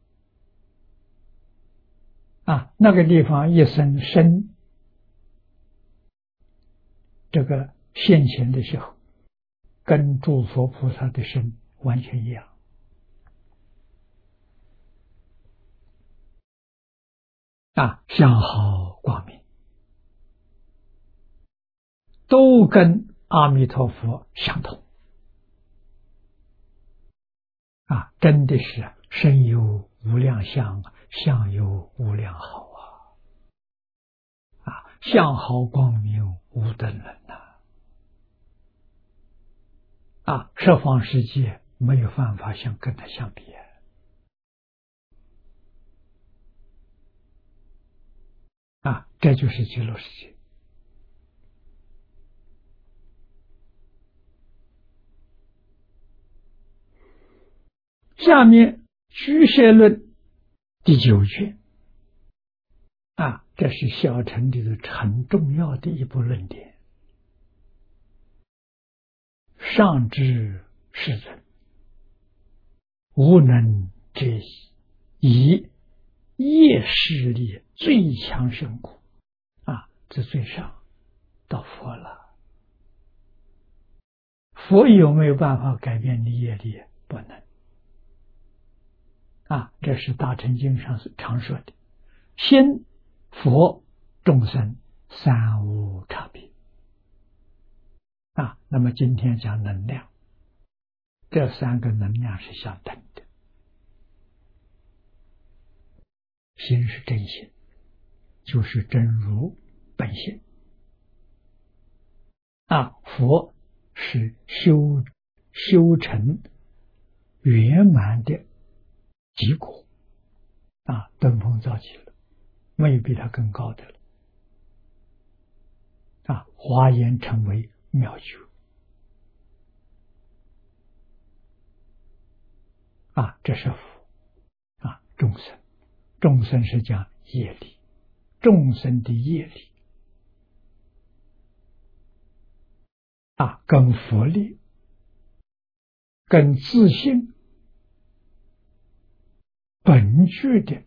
啊。那个地方一生生这个现前的时候，跟诸佛菩萨的生完全一样啊，相好光明，都跟阿弥陀佛相同啊，真的是身有无量相，相有无量好啊！啊，相好光明无等人呐！啊，十方世界没有办法相跟他相比啊！这就是极乐世界。下面居舍论第九卷啊，这是小乘里的很重要的一部论点， 上知世尊，无能遮矣，以业势力最强胜故。啊，这最上到佛了。佛有没有办法改变你业力？不能。啊，这是大乘经上常说的，心、佛、众生三无差别。啊，那么今天讲能量，这三个能量是相等的。心是真心，就是真如本性。啊，佛是修修成圆满的结果。啊，登峰造极了，没有比他更高的了。啊，华严成为妙觉。啊，这是佛。啊，众生，众生是讲业力，众生的业力啊，跟佛力、跟自信本具的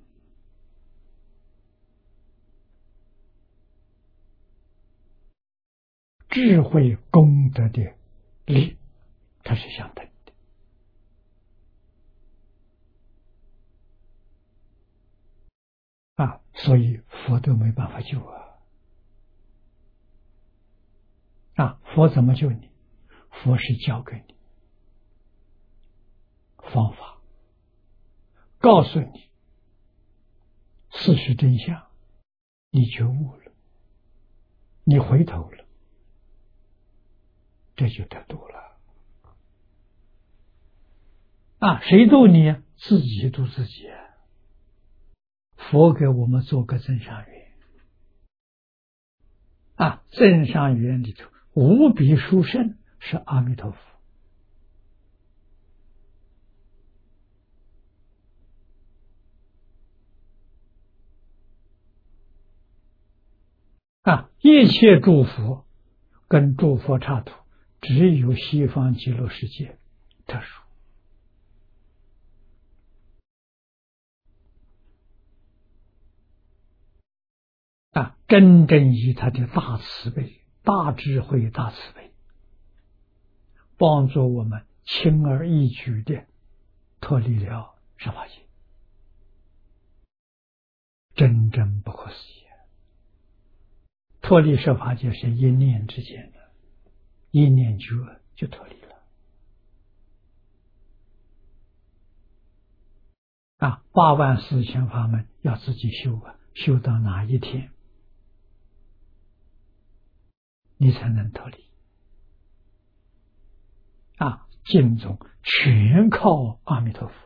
智慧功德的力，它是相等的。啊，所以佛都没办法救啊！啊，佛怎么救你？佛是教给你方法，告诉你事实真相，你觉悟了，你回头了，这就得度了。啊，谁度你？自己度自己。佛给我们做个增上缘。啊，增上缘里头无比殊胜是阿弥陀佛。啊，一切诸佛跟诸佛刹土只有西方极乐世界特殊。啊，真正以他的大慈悲、大智慧、大慈悲，帮助我们轻而易举的脱离了十法界，真正不可思议。脱离十法界是一念之间的，一念觉就脱离了。啊，八万四千法门要自己修啊，修到哪一天你才能脱离？啊，净宗全靠阿弥陀佛。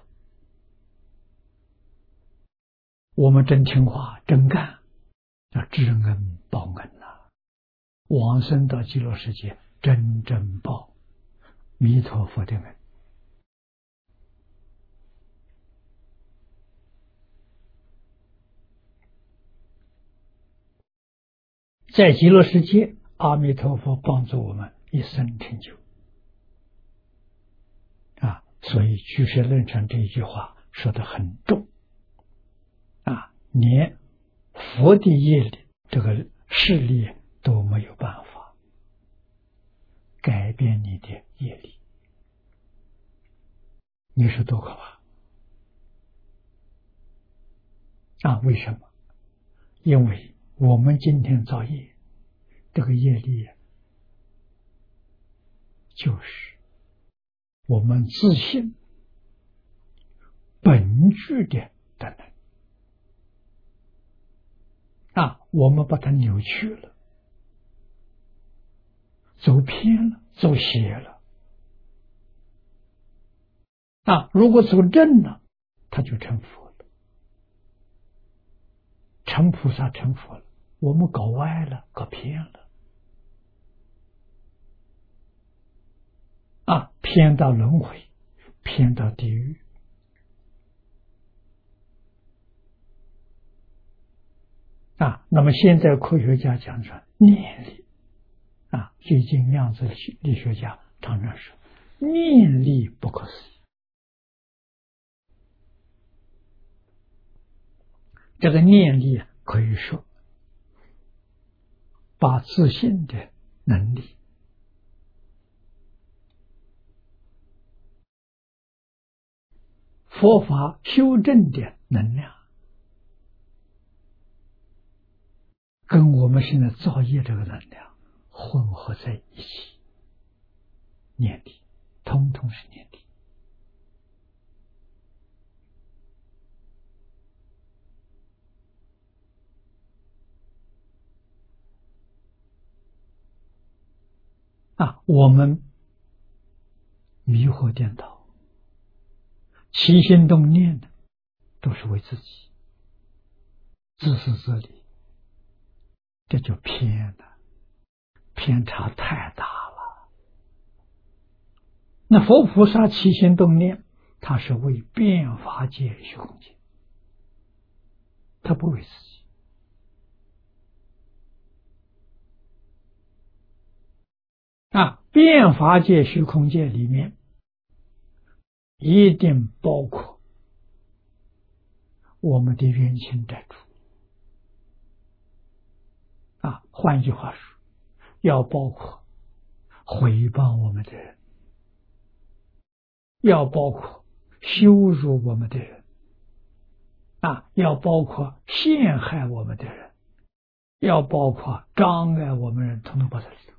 我们真听话真干，要知恩报恩呐、啊！往生到极乐世界，真正报弥陀佛的恩。在极乐世界，阿弥陀佛帮助我们一生成就。啊，所以居士论禅这一句话说得很重。啊，连佛的业力这个势力都没有办法改变你的业力，你说多可怕！啊，为什么？因为我们今天造业，这个业力就是我们自信本具的德能。啊，我们把它扭曲了，走偏了，走邪了。啊，如果走正了，他就成佛了，成菩萨，成佛了。我们搞歪了，搞偏了。啊，偏到轮回，偏到地狱。啊，那么现在科学家讲说念力，啊，最近量子力学家常常说念力不可思议。这个念力啊，可以说把自信的能力佛法修正的能量跟我们现在造业这个能量混合在一起，念力通通是念力。啊，我们迷惑颠倒，起心动念的都是为自己，自私自利，这就偏了，偏差太大了。那佛菩萨起心动念，他是为变法界虚空界，他不为自己。啊，变法界虚空界里面一定包括我们的冤亲债主。啊，换句话说，要包括毁谤我们的人，要包括羞辱我们的人，啊，要包括陷害我们的人，要包括障碍我们人，统统包在里头。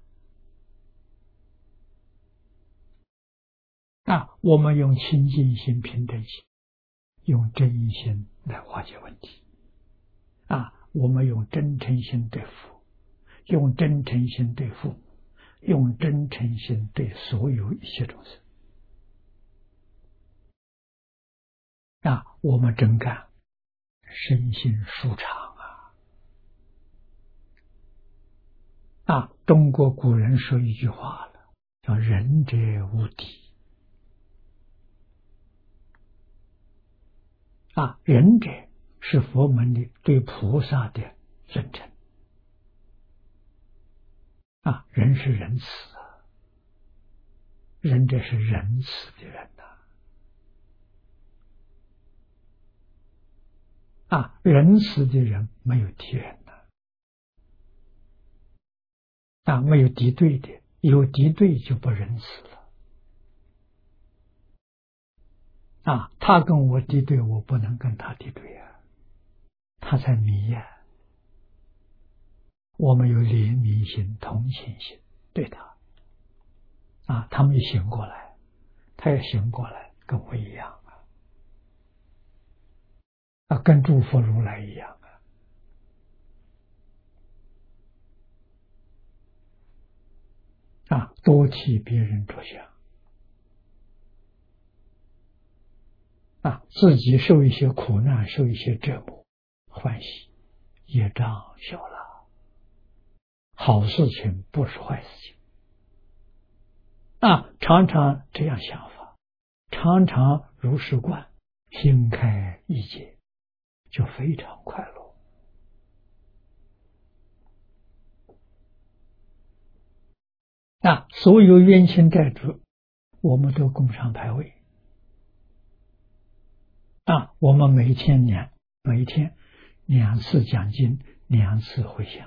啊，我们用清净心、平等心，用真心来化解问题。啊，我们用真诚心对佛，用真诚心对父母，用真诚心对所有一切众生。啊，我们真干身心舒畅啊！啊，中国古人说一句话了，叫仁者无敌。啊，仁者是佛门里对菩萨的尊称。啊，仁是仁慈啊，仁者是仁慈的人呐。啊，仁慈的人没有敌人的，啊，没有敌对的，有敌对就不仁慈了。啊，他跟我敌对，我不能跟他敌对啊，他才迷呀、啊。我们有怜悯心、同情心对他，啊，他没醒过来，他要醒过来，跟我一样啊，啊，跟诸佛如来一样啊，啊，多替别人着想，啊，自己受一些苦难，受一些折磨，欢喜，业障小了。好事情不是坏事情啊！常常这样想法，常常如是观，心开意解，就非常快乐。啊，所有冤亲债主，我们都供上牌位。啊，我们每天两每天两次讲经，两次回向。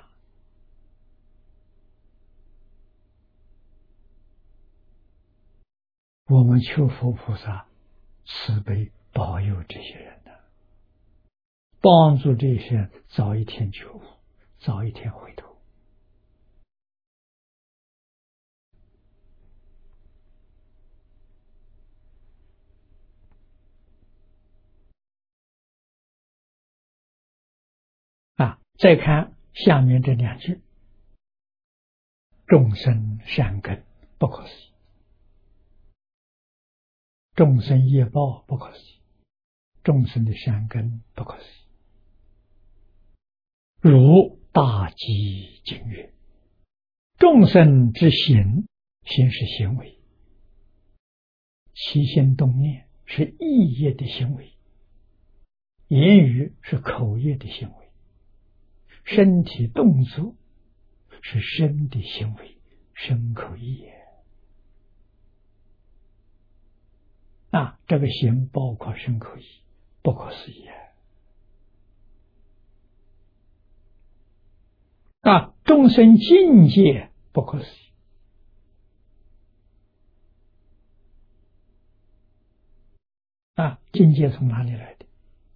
我们求佛菩萨慈悲保佑这些人呢，帮助这些人早一天觉悟，早一天回头。啊，再看下面这两句：众生善根不可思议，众生业报不可思议，众生的善根不可思议。如大集经曰：众生之行，行是行为，起心动念是意业的行为，言语是口业的行为，身体动作是身的行为，身口意业。 啊，这个行包括身口意，不可思议啊！众生境界不可思议啊！境界从哪里来的？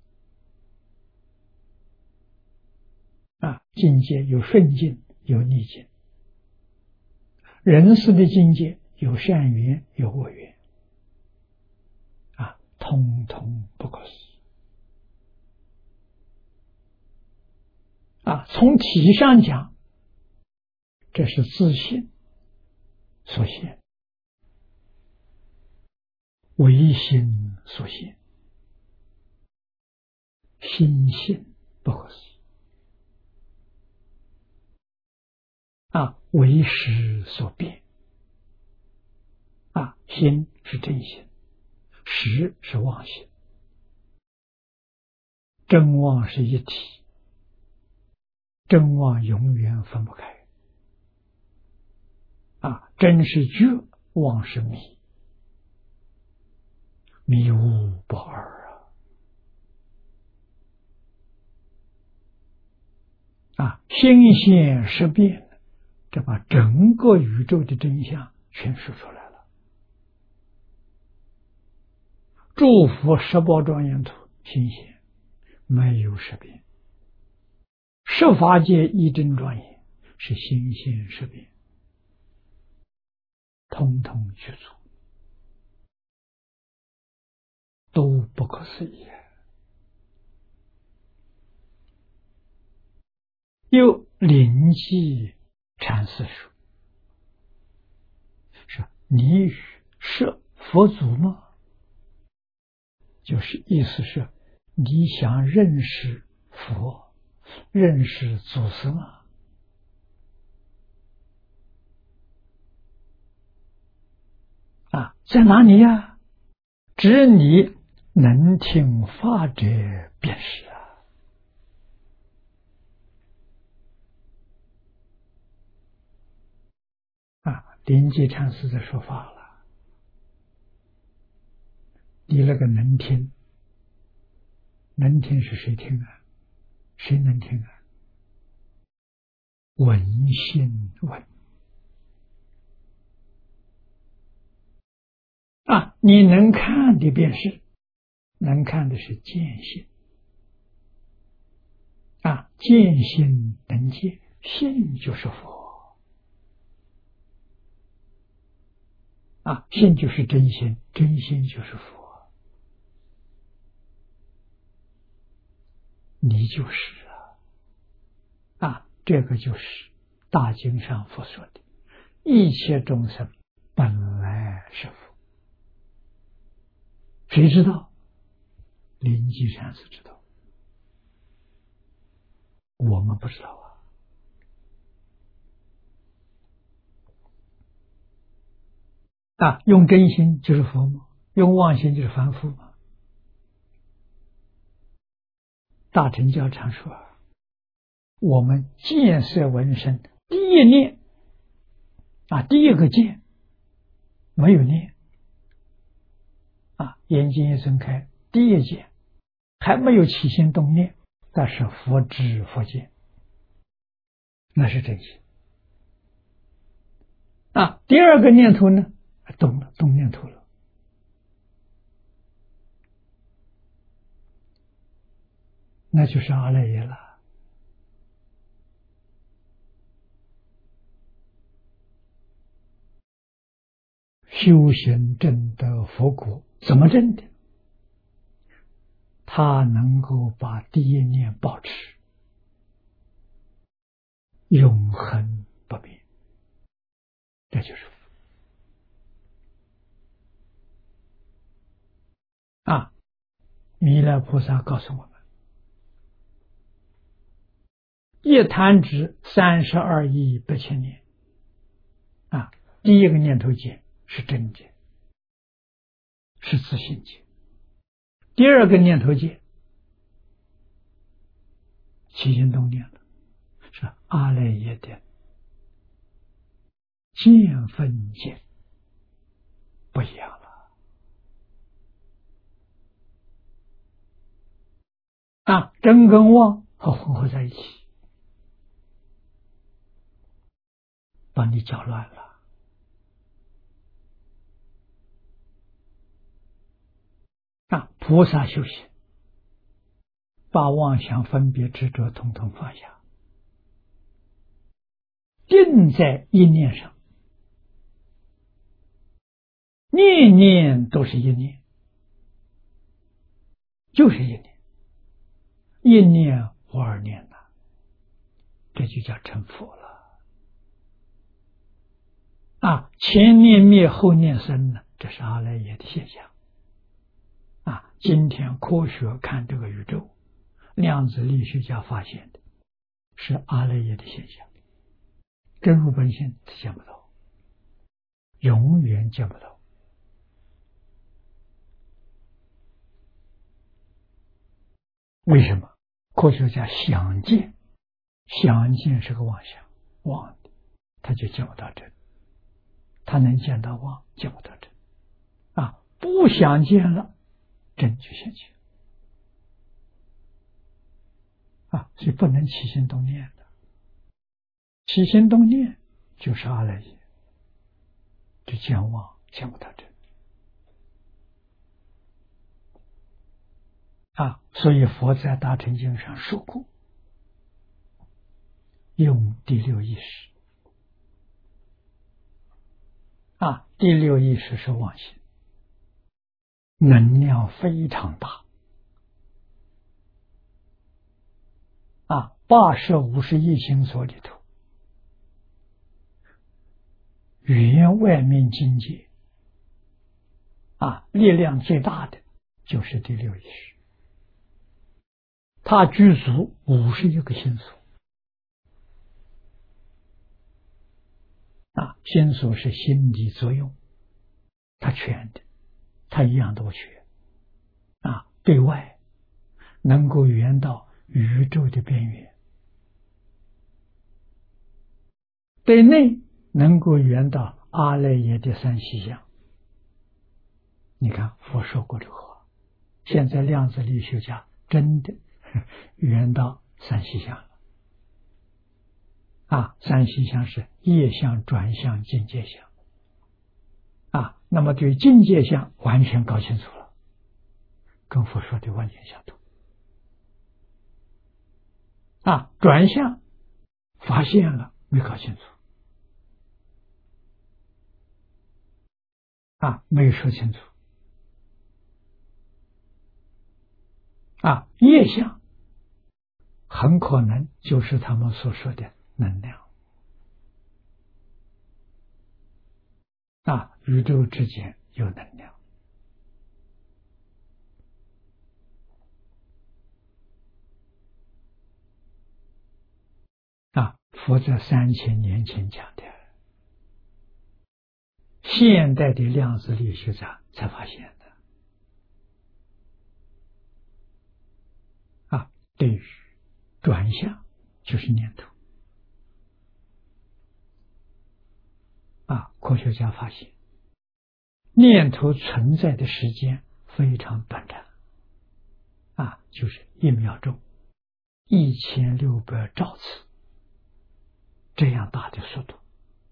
啊，境界有顺境，有逆境。人世的境界有善缘，有恶缘，啊，通通不可思议啊！从体上讲，这是自信所现，唯心所现，心性不可思议啊！为识所变啊！心是真心，识是妄心，真妄是一体，真妄永远分不开啊！真是觉，妄是迷，迷悟不二啊！啊，心现识变，这把整个宇宙的真相全说出来了。诸佛十宝庄严图心现，没有识变；十法界一真庄严是心现识变，通通具足，都不可思议。又临济禅师说：“是你与是佛祖吗？”就是意思是你想认识佛，认识祖师吗？啊，在哪里呀？只你能听法者便是啊！啊，临济禅师在说法了。你那个能听，能听是谁听啊？谁能听啊？闻心闻啊！你能看的便是，能看的是见性啊！见性能见，性就是佛啊！性就是真心，真心就是佛。你就是啊！啊，这个就是大经上佛说的，一切众生本来是佛。谁知道？临济禅师知道，我们不知道啊！啊，用真心就是佛吗？用妄心就是凡夫吗？大乘教常说，我们见色闻声，第一念啊，第一个见没有念啊，眼睛一睁开，第一见还没有起心动念，但是佛知佛见，那是真心啊。第二个念头呢，动了，动念头了，那就是阿赖耶了。修行证得佛果，怎么证的？他能够把第一念保持永恒不变，这就是佛啊！弥勒菩萨告诉我们，一弹指三十二亿八千年啊！第一个念头见是真见，是自信见；第二个念头见起心动念了，是阿赖耶的见分见，不一样了啊，真跟妄和混合在一起，把你搅乱了。啊，菩萨修行，把妄想、分别、执着统统放下，定在一念上，念念都是一念，就是一念，一念无二念呐，这就叫成佛了。啊，前念灭，后念生呢，这是阿赖耶的现象。啊，今天科学看这个宇宙，量子力学家发现的是阿赖耶的现象，真如本性是见不到，永远见不到。为什么？科学家想见，想见是个妄想，妄的，他就见不到真。他能见到妄，见不到真。啊，不想见了，真就现前。啊，所以不能起心动念的，起心动念就是阿赖耶，就见妄，见不到真。啊，所以佛在大乘经上说过，用第六意识。啊，第六意识是妄心，能量非常大。啊，八十五十一心所里头，语言外面境界，啊，力量最大的就是第六意识，它具足五十一个心所。啊，心所是心理作用，它全的，它一样都全。啊，对外能够圆到宇宙的边缘，对内能够圆到阿赖耶的三细相。你看佛说过这个话，现在量子力学家真的圆到三细相了。啊，三细相是业相、转相、境界相。啊，那么对境界相完全搞清楚了，跟佛说的完全相同。啊，转向发现了没搞清楚，啊，没有说清楚。啊，业相很可能就是他们所说的能量。啊，宇宙之间有能量。啊，佛在三千年前讲的，现代的量子力学家才发现的。啊，对于转向就是念头。啊，科学家发现念头存在的时间非常短暂。啊，就是一秒钟一千六百兆次，这样大的速度。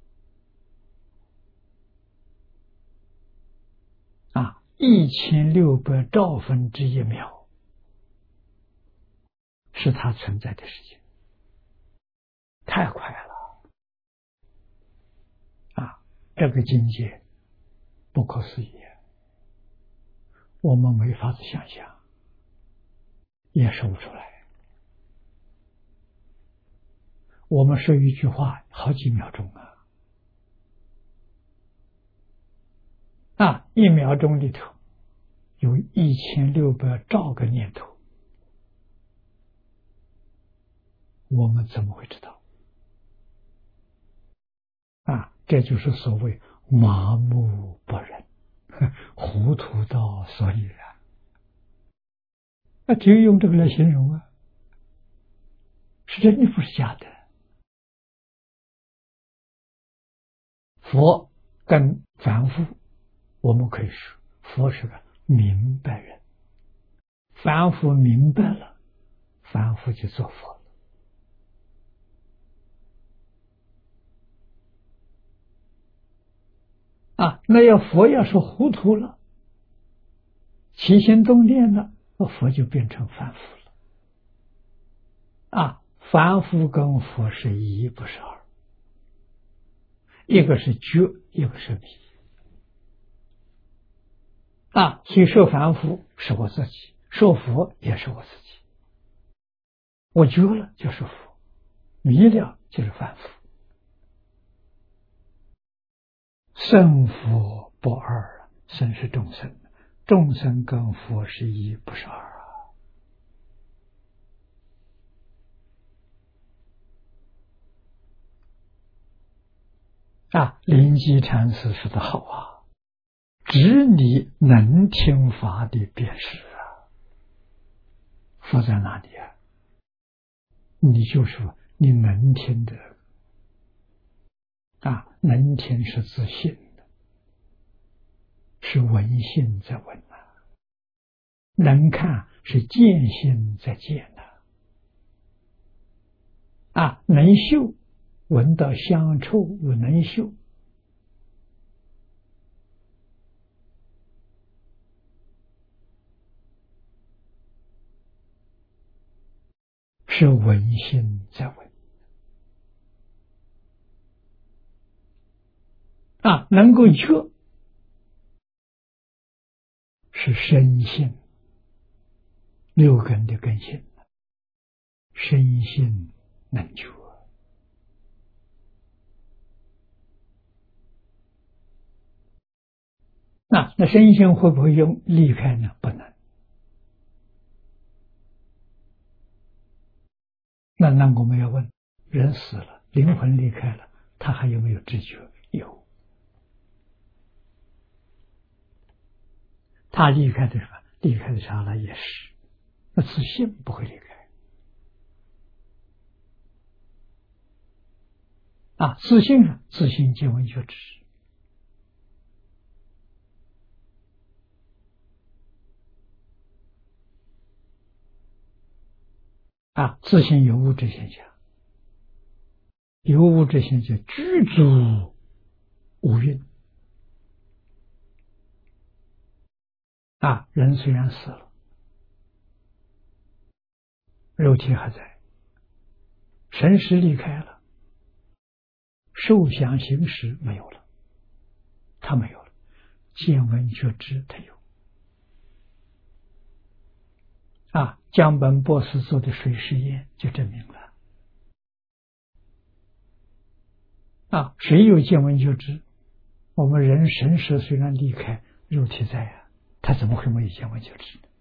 啊，一千六百兆分之一秒是它存在的时间，太快了。啊，这个境界不可思议，我们没法子想象，也说不出来。我们说一句话好几秒钟啊，啊，一秒钟里头有一千六百兆个念头，我们怎么会知道？啊，这就是所谓麻木不仁，糊涂到所以然。那只有用这个来形容啊，是真的不是假的。佛跟凡夫，我们可以说，佛是个明白人，凡夫明白了， 凡夫就做佛了。啊，那要佛要是糊涂了，起心动念了，佛就变成凡夫了。啊，凡夫跟佛是一不是二，一个是觉，一个是迷。啊，所以说凡夫是我自己，说佛也是我自己。我觉了就是佛，迷了就是凡夫。圣佛不二，圣是众生，众生跟佛是一不是二啊！啊，灵济禅师说的好啊，只你能听法的便是啊。佛在哪里啊？你就说你能听的啊，能听是自信的，是闻性在闻啊；能看是见性在见啊。啊，能嗅，闻到香臭我能嗅，是闻性在闻啊。能够觉，是身性，六根的根性，身性能觉。那那身性会不会用离开呢？不能。那那我们要问，人死了，灵魂离开了，他还有没有知觉？有。他离开的什么？离开的刹那也是，那自信不会离开啊！自信啊，自信见闻觉知啊，自信有物质现象，有物质现象具足五蕴啊。人虽然死了，肉体还在，神识离开了，受想行识没有了，他没有了，见闻觉知他有啊。江本博士做的水实验就证明了啊，谁有见闻觉知？我们人神识虽然离开，肉体在啊，他怎么会没有见闻觉知呢？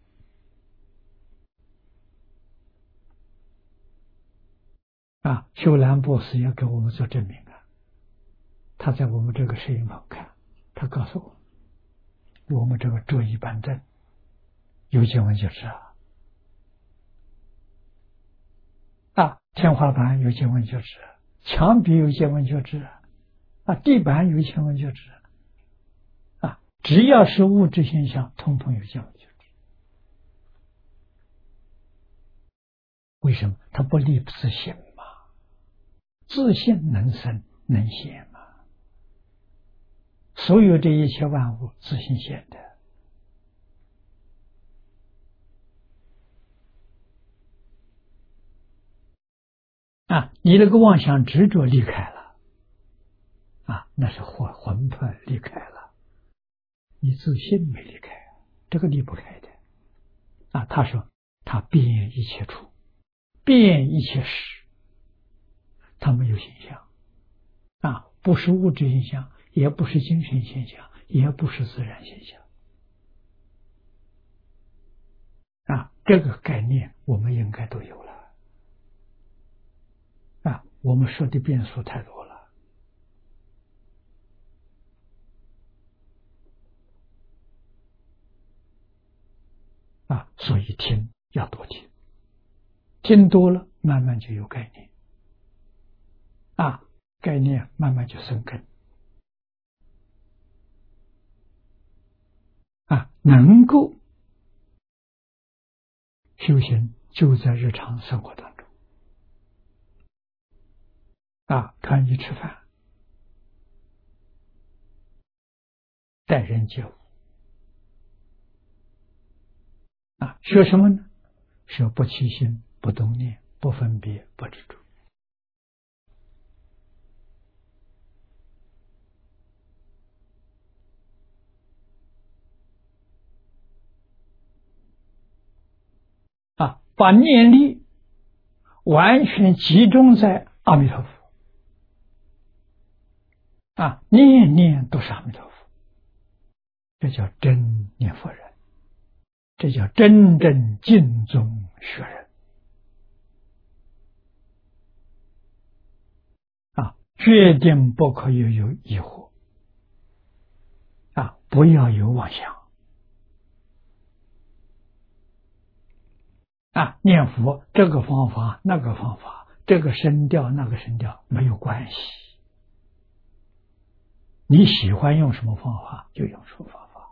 啊，修兰博士也给我们做证明啊。他在我们这个摄影棚看，他告诉我，我们这个桌椅板凳有见闻觉知啊，啊，天花板有见闻觉知，墙壁有见闻觉知啊，地板有见闻觉知啊，只要是物质现象，统统有见闻觉知。为什么？他不离自性嘛，自性能生能显嘛，所有这一切万物自性显的啊。你那个妄想执着离开了啊，那是魂魂魄离开了，你自性没离开，这个离不开的啊。他说他遍一切处，遍一切时，他没有形象啊，不是物质现象，也不是精神现象，也不是自然现象啊。这个概念我们应该都有了啊。我们说的变数太多了啊，所以听要多听，听多了慢慢就有概念啊，概念慢慢就生根啊，能够修行就在日常生活当中啊，团聚吃饭，待人接物啊，学什么呢？学不起心，不动念，不分别，不执着。啊，把念力完全集中在阿弥陀佛啊，念念都是阿弥陀佛，这叫真念佛人，这叫真正敬宗学人啊，决定不可以有疑惑啊，不要有妄想啊，念佛这个方法那个方法，这个声调那个声调没有关系，你喜欢用什么方法就用什么方法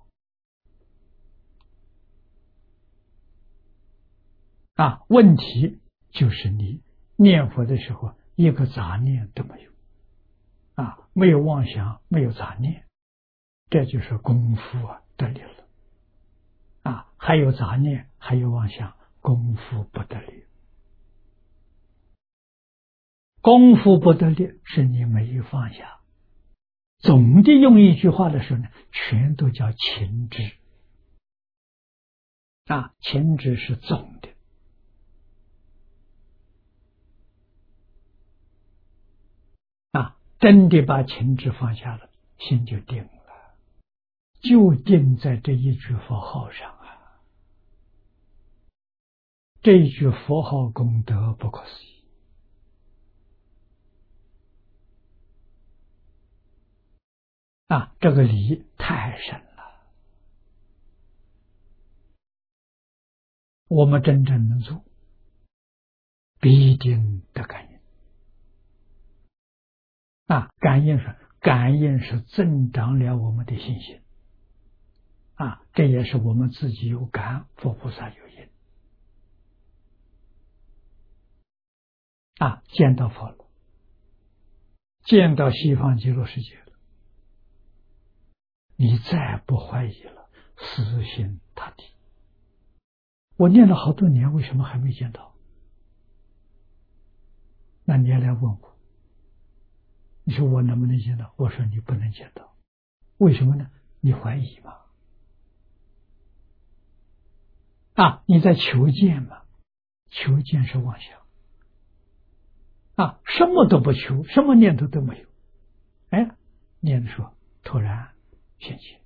啊，问题就是你念佛的时候一个杂念都没有啊，没有妄想，没有杂念，这就是功夫啊得力了啊，还有杂念还有妄想，功夫不得力，功夫不得力是你没有放下。总的用一句话的时候呢，全都叫情执啊，情执是总的啊，真的把情执放下了，心就定了，就定在这一句佛号上啊，这一句佛号功德不可思议啊，这个理太深了，我们真正能做，必定得感应啊！感应是感应是增长了我们的信心啊，这也是我们自己有感，佛菩萨有因啊，见到佛了，见到西方极乐世界了，你再不怀疑了，死心塌地。我念了好多年，为什么还没见到？那你也来问我，你说我能不能见到？我说你不能见到，为什么呢？你怀疑嘛？啊，你在求见嘛？求见是妄想啊，什么都不求，什么念头都没有，哎，念的说突然现前，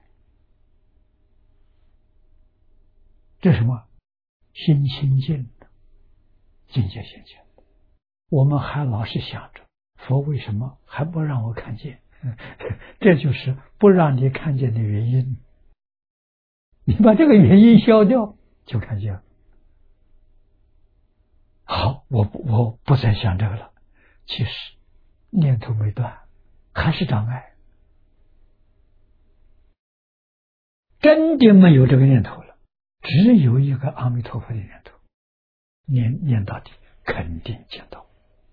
这是什么？心清净的境界现前。我们还老是想着佛为什么还不让我看见？这就是不让你看见的原因。你把这个原因消掉，就看见了。好，我我不再想这个了。其实念头没断，还是障碍。真的没有这个念头了，只有一个阿弥陀佛的念头，念念到底，肯定见到。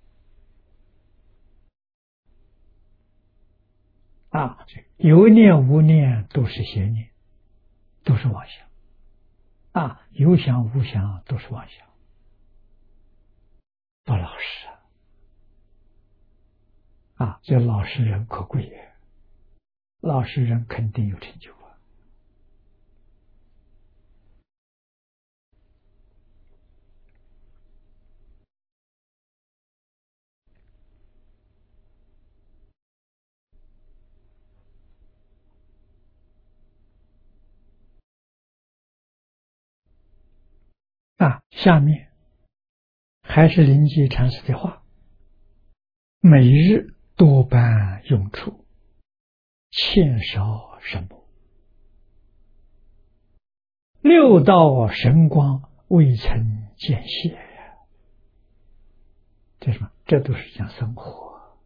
啊，有念无念都是邪念，都是妄想啊，有想无想都是妄想，不老实啊！啊，这老实人可贵也，老实人肯定有成就啊！啊，下面还是灵济禅师的话：每日多半用处，欠少什么？六道神光未曾见谢。这什么？这都是讲生活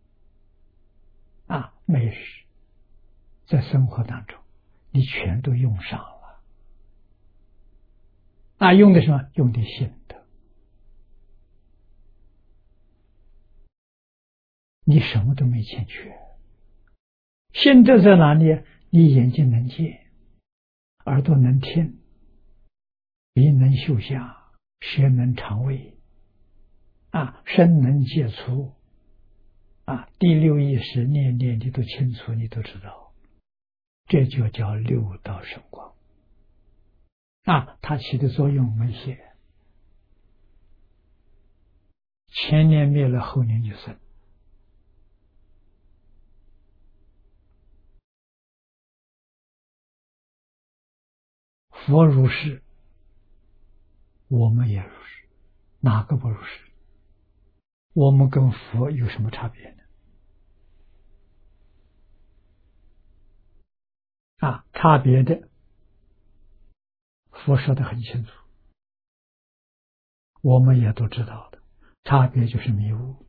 啊！每日在生活当中，你全都用上了那用的什么？用的心德。你什么都没欠缺，心德在哪里？你眼睛能见，耳朵能听，鼻能嗅香，舌能尝味，啊，身能接触，啊，第六意识念念你都清楚，你都知道，这就叫六道神光。啊，它起的作用没写，前年灭了，后年就生。佛如是，我们也如是，哪个不如是？我们跟佛有什么差别呢？啊，差别的，佛说得很清楚，我们也都知道的，差别就是迷雾。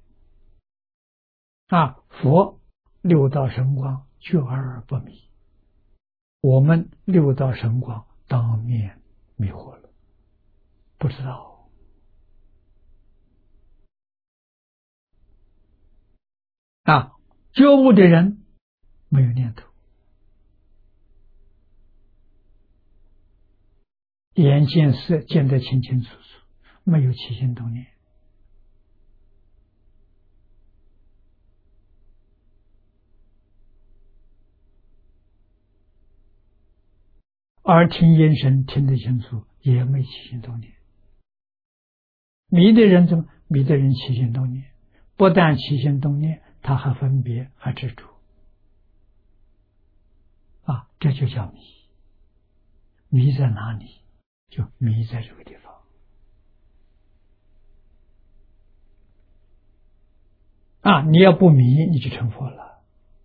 啊，佛六道神光觉而不迷，我们六道神光当面迷惑了，不知道。啊，觉悟的人没有念头，眼见色见得清清楚楚，没有起心动念。耳听音声听得清楚，也没起心动念。迷的人怎么？迷的人起心动念，不但起心动念，他还分别，还执着。啊，这就叫迷。迷在哪里？就迷在这个地方。啊，你要不迷，你就成佛了。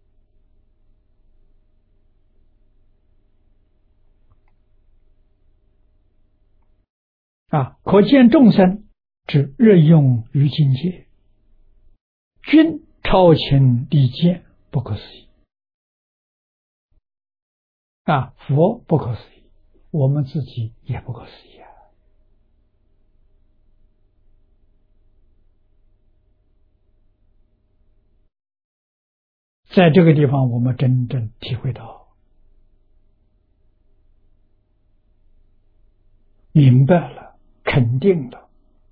啊，可见众生之日用于境界，均超情理见，不可思议。啊，佛不可思议，我们自己也不可思议啊。在这个地方，我们真正体会到，明白了，肯定了，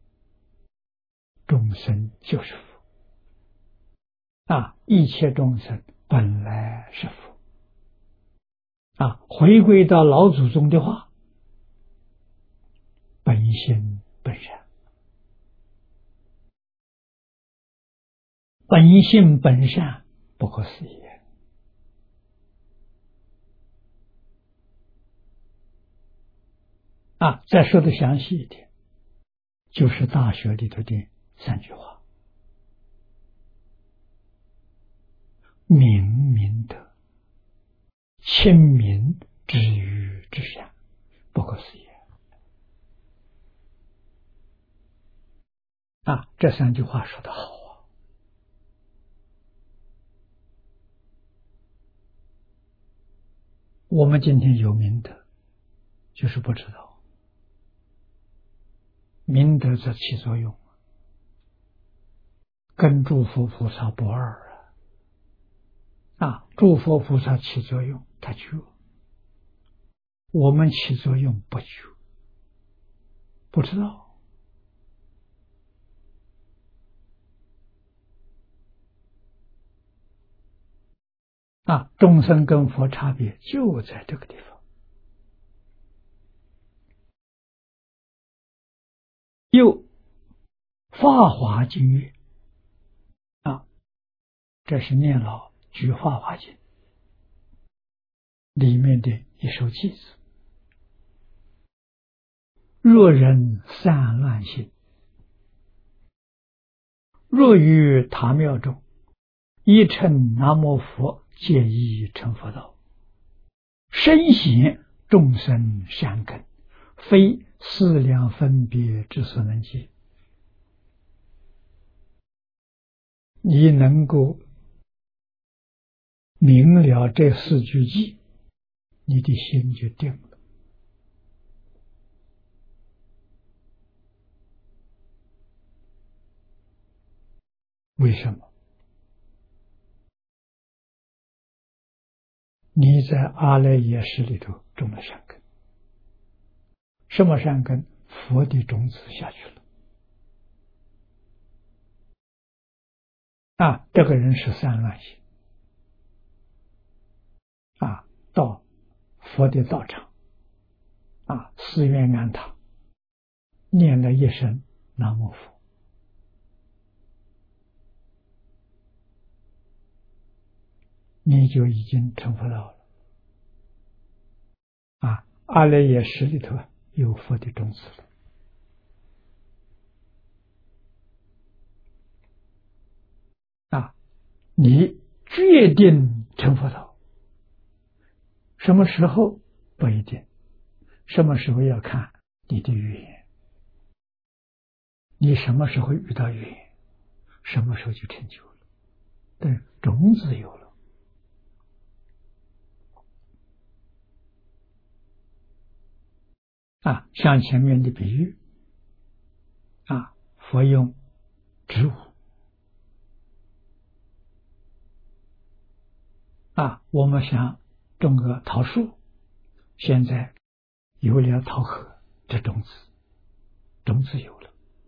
众生就是佛。啊，一切众生本来是佛。啊，回归到老祖宗的话，本心本善，本性本善，不可思议。啊，再说的详细一点，就是《大学》里头的三句话：明明德，亲民之于至善，不可思议。啊，这三句话说得好啊！我们今天有明德，就是不知道明德在起作用，跟诸佛菩萨不二啊！啊，诸佛菩萨起作用，他觉；我们起作用不觉，不知道。啊，众生跟佛差别就在这个地方。又《法华经》曰：啊，这是念老举《法华经》里面的一首偈子：若人散乱心，若于他庙中，一称南无佛，皆已成佛道。深显众生善根，非思量分别之所能及。你能够明了这四句偈，你的心就定了。 为什么？你在阿赖耶识里头种了善根，什么善根？佛的种子下去了。啊，这个人是散乱心啊，到佛的道场啊，寺院庵堂念了一声南无佛，你就已经成佛道了。啊，阿赖耶识里头有佛的种子了。啊，你决定成佛道，什么时候不一定，什么时候要看你的缘，你什么时候遇到缘，什么时候就成就了。对，种子有了。啊，像前面的比喻，啊，佛用植物，啊，我们想种个桃树，现在有了桃核这种子，种子有了。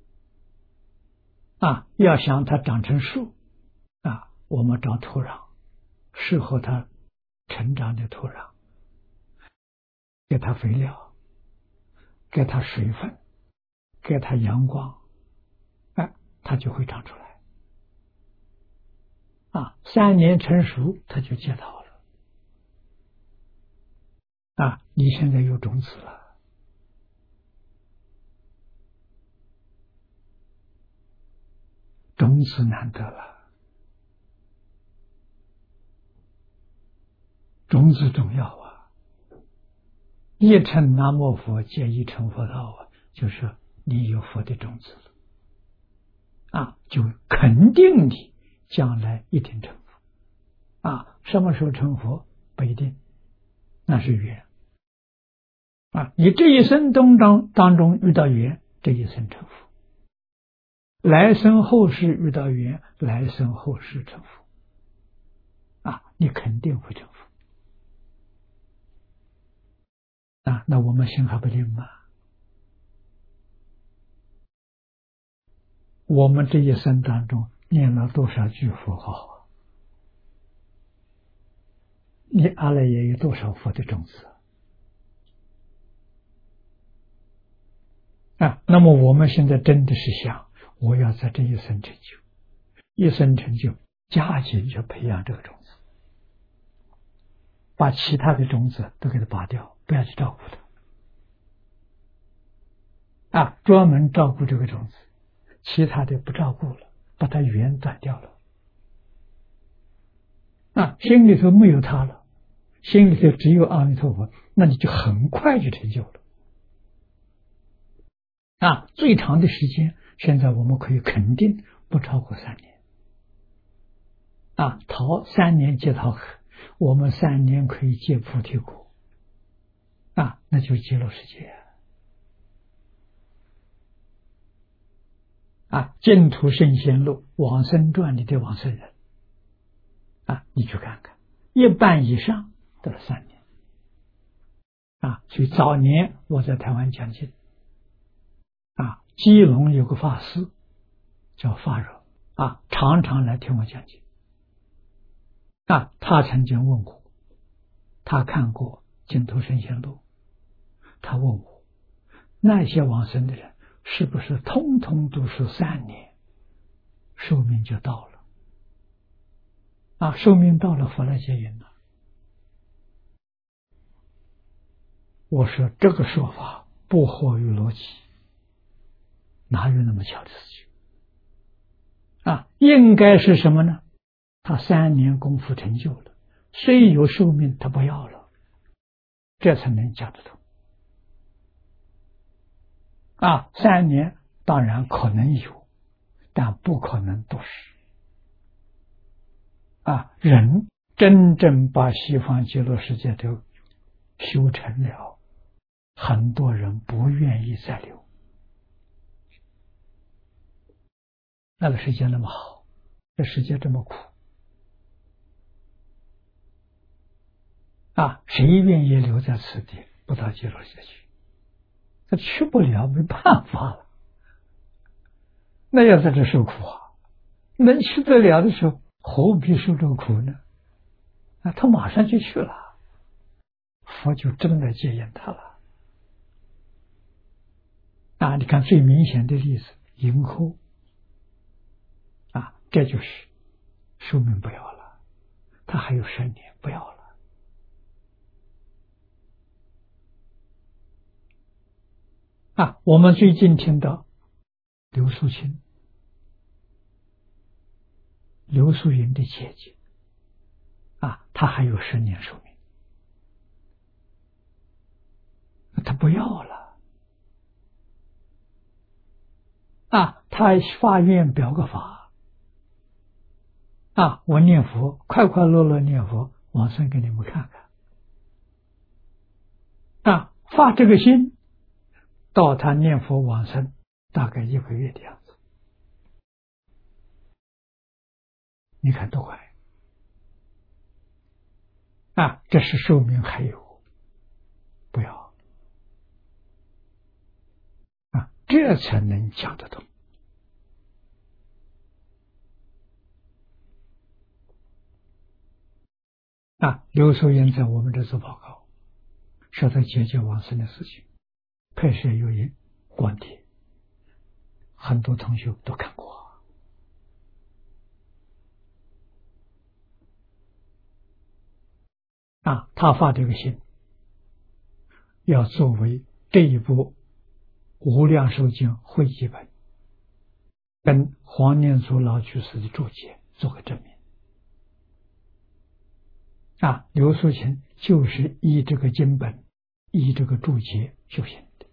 啊，要想它长成树，啊，我们找土壤，适合它成长的土壤，给它肥料，给它水分，给它阳光，哎，它就会长出来。啊，三年成熟，它就结桃了。啊，你现在有种子了，种子难得了，种子重要啊！一成南无佛，皆一成佛道啊，就是你有佛的种子了，啊，就肯定你将来一定成佛。啊，什么时候成佛不一定，那是缘。啊，你这一生当中当中遇到缘，这一生成佛；来生后世遇到缘，来生后世成佛。啊，你肯定会成佛。啊，那我们心还不灵吗？我们这一生当中念了多少句佛号啊？你阿赖耶有多少佛的种子啊？那么我们现在真的是想，我要在这一生成就，一生成就，加紧去培养这个种子，把其他的种子都给它拔掉，不要去照顾它，啊，专门照顾这个种子，其他的不照顾了，把它缘断掉了。啊，心里头没有它了，心里头只有阿弥陀佛，那你就很快就成就了。啊，最长的时间，现在我们可以肯定不超过三年。啊，桃三年结桃核，我们三年可以结菩提果。啊，那就是极乐世界。啊，净土圣贤录往生传里的往生人，啊，你去看看，一半以上都是三年。啊，所以早年我在台湾讲经，啊，基隆有个法师叫法热，啊，常常来听我讲经。啊，他曾经问过，他看过净土圣贤录，他问我，那些往生的人是不是通通都是三年寿命就到了？啊，寿命到了，佛来接引了。我说这个说法不合于逻辑，哪有那么巧的事情？啊，应该是什么呢？他三年功夫成就了，虽有寿命，他不要了，这才能讲得通。啊，三年当然可能有，但不可能都是。啊，人真正把西方极乐世界都修成了，很多人不愿意再留。那个世界那么好， 这世界这么苦啊，谁愿意留在此地不到极乐世界去？他去不了，没办法了，那要在这受苦啊！能去得了的时候，何必受这个苦呢？啊，他马上就去了，佛就真的接引他了。啊，你看最明显的例子，银河啊，这就是寿命不要了，他还有十年不要了。啊，我们最近听到刘素卿、刘素云的姐姐啊，她还有十年寿命，她不要了啊，她发愿表个法啊，我念佛，快快乐乐念佛，往生给你们看看啊，发这个心。到他念佛往生大概一个月的样子，你看多快啊！这是寿命还有，不要啊，这才能讲得通啊！刘素云在我们这做报告，说他解决往生的事情，拍摄有影光碟，很多同学都看过啊。他发这个心，要作为这一部无量寿经汇集本跟黄念祖老居士的注解做个证明啊。刘素琴就是依这个经本，依这个注解修行的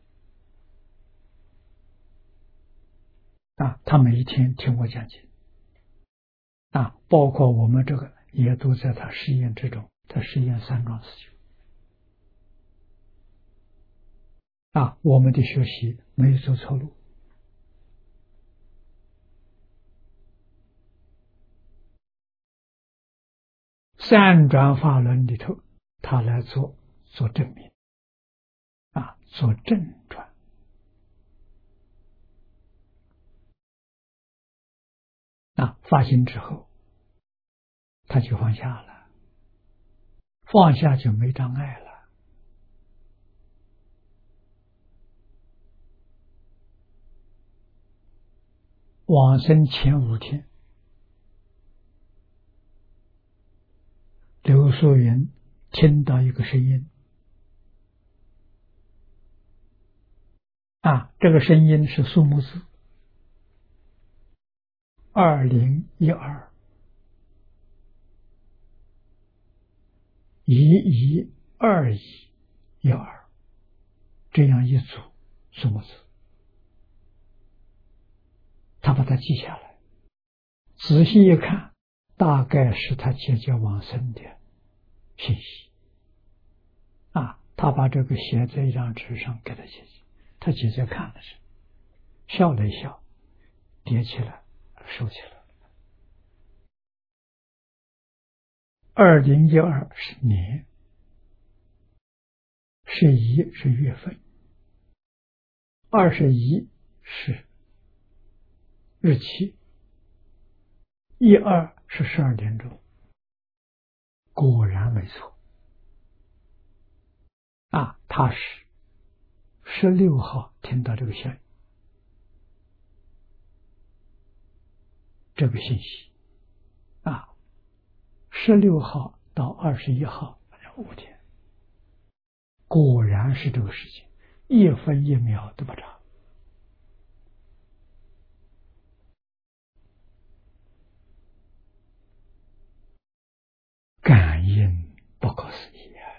啊。他每一天听我讲经啊，包括我们这个也都在他实验之中，他实验三桩事情啊。我们的学习没有走错路。三转法轮里头，他来做做证明啊，做正转啊。发心之后，他就放下了，放下就没障碍了。往生前五天，刘素云听到一个声音啊，这个声音是数目字二零一二，一一二一一二，这样一组数目字，他把它记下来，仔细一看，大概是他姐姐往生的信息啊。他把这个写在一张纸上给他姐姐，他姐姐看了是笑了一笑，叠起来收起来。二零一二是年，十一是月份，二十一是日期，一二是十二点钟，果然没错啊。他是十六号听到这个消息，这个信息啊，十六号到二十一号五天，果然是这个事情，一分一秒都不差。感应不可思议啊！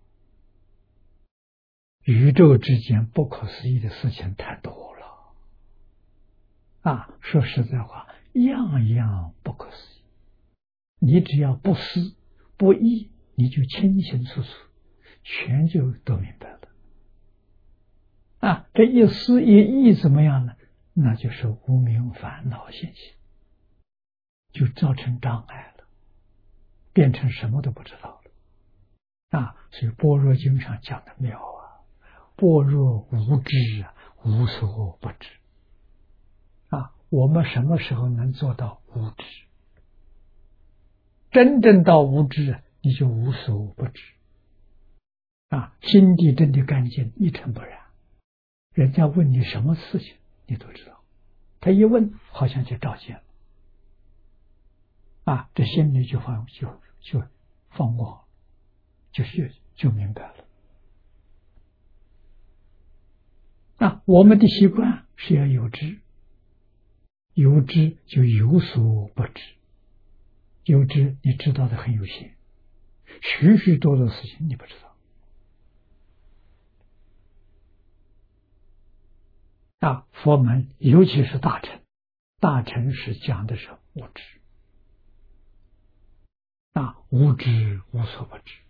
宇宙之间不可思议的事情太多了啊！说实在话，样样不可思议。你只要不思不议，你就清清楚楚，全就都明白了啊！这一思一议怎么样呢？那就是无明烦恼现行就造成障碍了，变成什么都不知道了啊！所以《般若经》上讲的妙啊，般若无知啊，无所不知啊！我们什么时候能做到无知？真正到无知，你就无所不知啊！心地真的干净，一尘不染。人家问你什么事情，你都知道。他一问，好像就照见了啊！这心里就放就就放光，就是就明白了。那我们的习惯是要有知，有知就有所不知，有知你知道的很有限，许许多多事情你不知道啊。佛门尤其是大乘，大乘是讲的是无知啊，无知无所不知。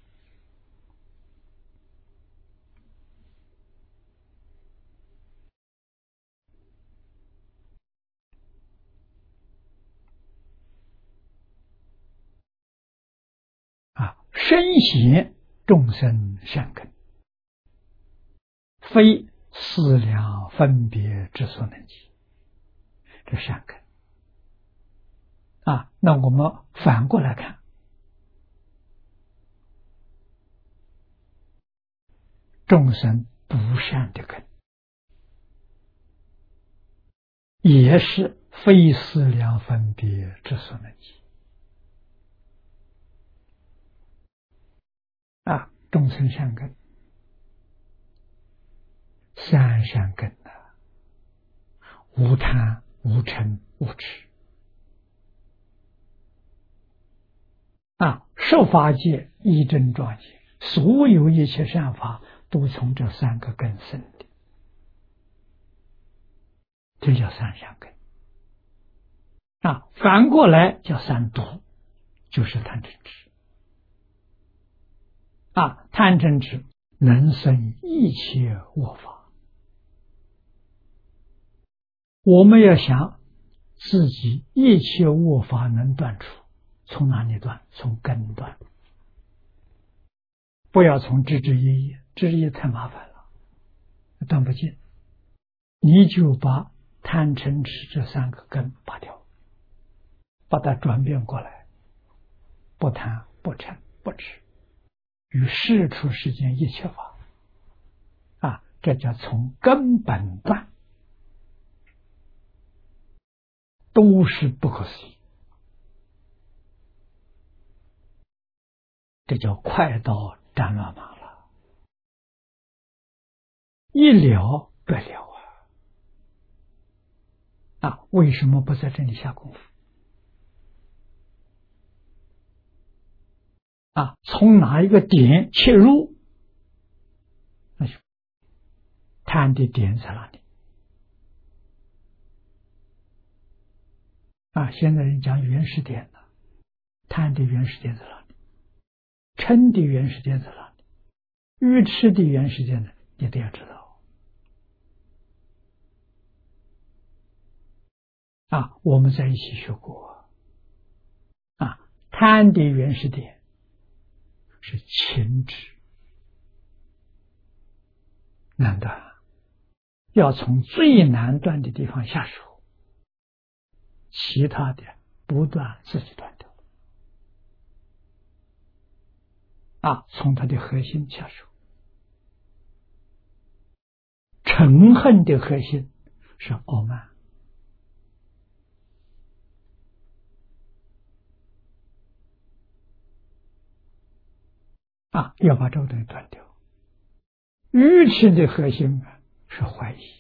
啊，深显众生善根，非思量分别之所能及。这善根啊，那我们反过来看，众生不善的根，也是非思量分别之所能及。啊，众生善根，三善根呐、啊，无贪、无嗔、无痴。啊，十法界一真庄严，所有一切善法都从这三个根生的，这叫三善根。啊，反过来叫三毒，就是贪嗔痴。啊，贪嗔痴能生一切恶法。我们要想自己一切恶法能断除，从哪里断？从根断，不要从枝枝叶叶，枝枝叶太麻烦了，断不尽。你就把贪嗔痴这三个根拔掉，把它转变过来，不贪不嗔不痴，与世出世间一切法啊，这叫从根本断，都是不可思议。这叫快刀斩乱麻了，一了百了啊！啊，为什么不在这里下功夫？啊，从哪一个点切入？那就贪的点在哪里？啊，现在人讲原始点了，贪的原始点在哪里？嗔的原始点在哪里？愚痴的原始点呢？你都要知道。啊，我们在一起学过。啊，贪的原始点是情执，难断，要从最难断的地方下手，其他的不断自己断掉。啊，从它的核心下手。嗔恨的核心是傲慢。啊，要把这个东西断掉。愚痴的核心啊是怀疑。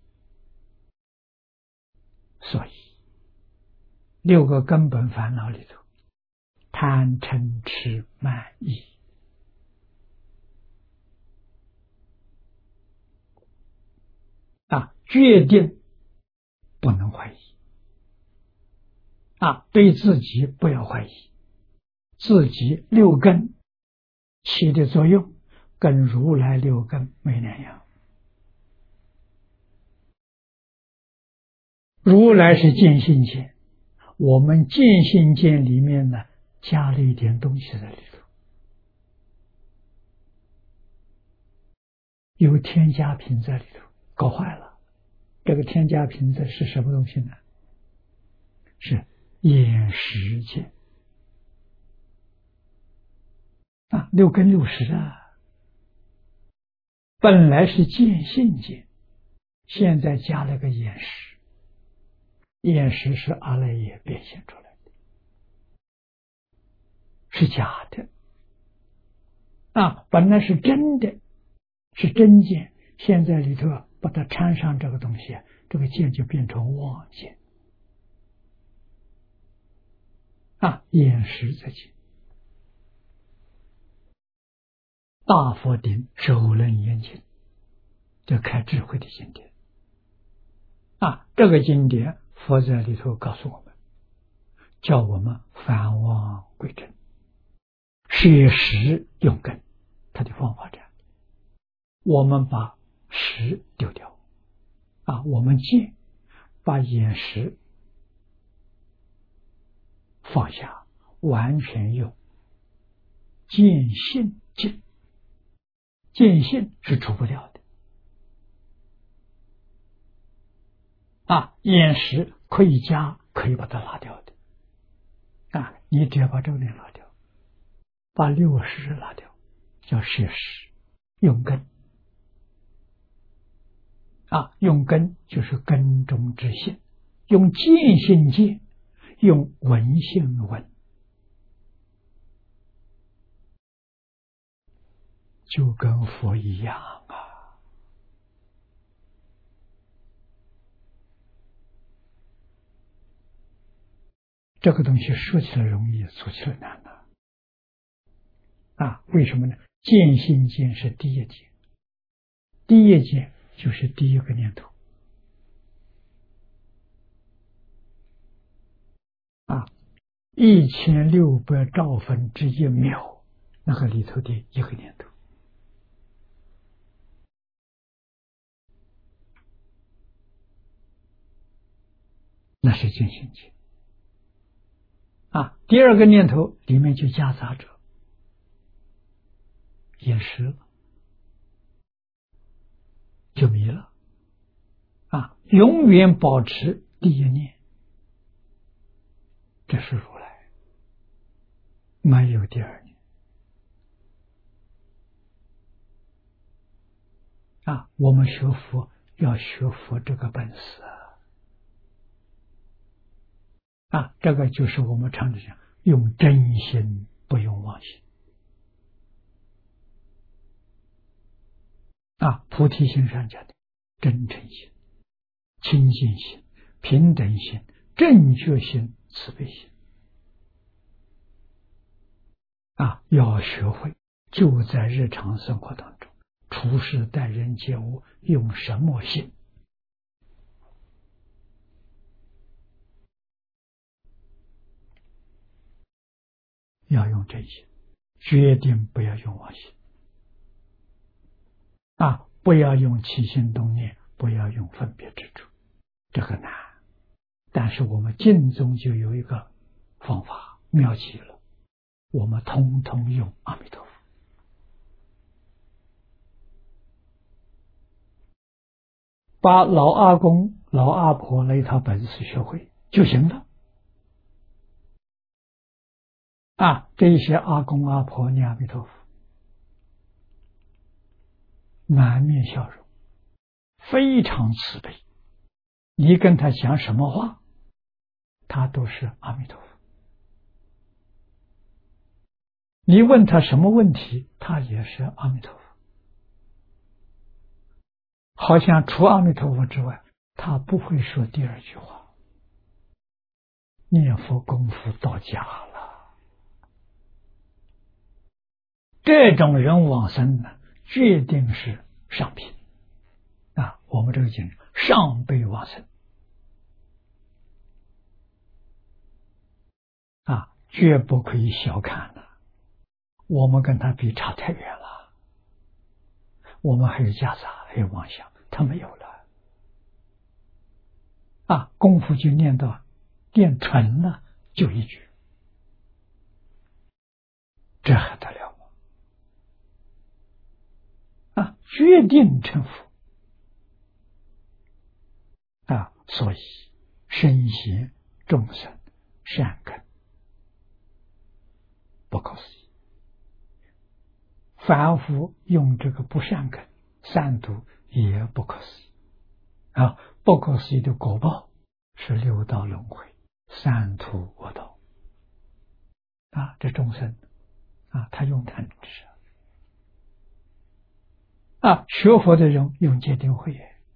所以六个根本烦恼里头，贪嗔痴慢疑，啊，决定不能怀疑。啊，对自己不要怀疑，自己六根起的作用跟如来六根没两样。如来是见性见， 我们见性见里面呢，加了一点东西在里头，有添加品在里头，搞坏了。这个添加品的是什么东西呢？是眼识见啊，六根六识啊，本来是见性见，现在加了个眼识，眼识是阿赖耶变现出来的，是假的啊，本来是真的，是真见，现在里头把它掺上这个东西，这个见就变成妄见啊，眼识在见。大佛顶首楞严经，这开智慧的经典啊，这个经典佛在里头告诉我们，叫我们返妄归真，摄识用根，他的方法这样，我们把识丢掉啊，我们见把眼识放下，完全用见性见，见性是除不掉的啊，眼识可以加，可以把它拿掉的啊，你只要把这个拿掉，把六识拿掉，叫摄识用根啊，用根就是根中之性，用见性见，用闻性闻，就跟佛一样啊。这个东西说起来容易，做起来难了啊！为什么呢？见性见是第一见，第一见就是第一个念头啊，一千六百兆分之一秒，那个里头的一个念头，那是见性见啊。第二个念头里面就夹杂着眼识了，就迷了啊，永远保持第一念，这是如来，没有第二念啊。我们学佛要学佛这个本事啊，啊，这个就是我们常常讲，用真心不用妄心啊。菩提心上讲的真诚心、清净心、平等心、正觉心、慈悲心啊，要学会就在日常生活当中，处事待人接物用什么心？要用真心，决定不要用妄心啊，不要用起心动念，不要用分别执着，这个难。但是我们净宗就有一个方法，妙极了，我们通通用阿弥陀佛，把老阿公、老阿婆那一套本事学会就行了啊！这些阿公阿婆念阿弥陀佛，满面笑容，非常慈悲，你跟他讲什么话，他都是阿弥陀佛。你问他什么问题，他也是阿弥陀佛。好像除阿弥陀佛之外，他不会说第二句话。念佛功夫到家了，这种人往生呢，决定是上品啊！我们这个经上辈往生啊，绝不可以小看了。我们跟他比差太远了，我们还有夹杂，还有妄想，他没有了啊！功夫就念到念纯了就一句，这还得了吗？啊，决定成佛啊！所以身贤众生善根不可思议，凡夫用这个不善根三毒也不可思议啊！不可思议的果报是六道轮回、三途恶道啊！这众生啊，他用贪嗔痴啊，学佛的人用戒定慧，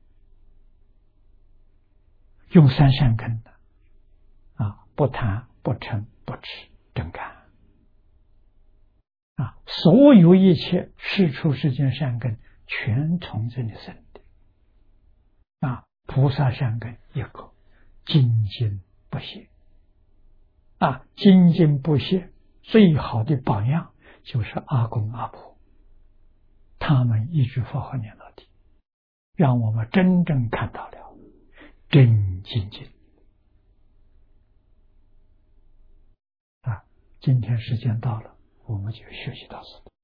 用三善根的啊，不贪、不嗔、不痴、真干啊，所有一切世出世间善根，全从这里生的啊。菩萨善根一个，精进不懈啊，精进不懈最好的榜样就是阿公阿婆，他们一句佛号念到底，让我们真正看到了真精进啊。今天时间到了，我们就学习到此。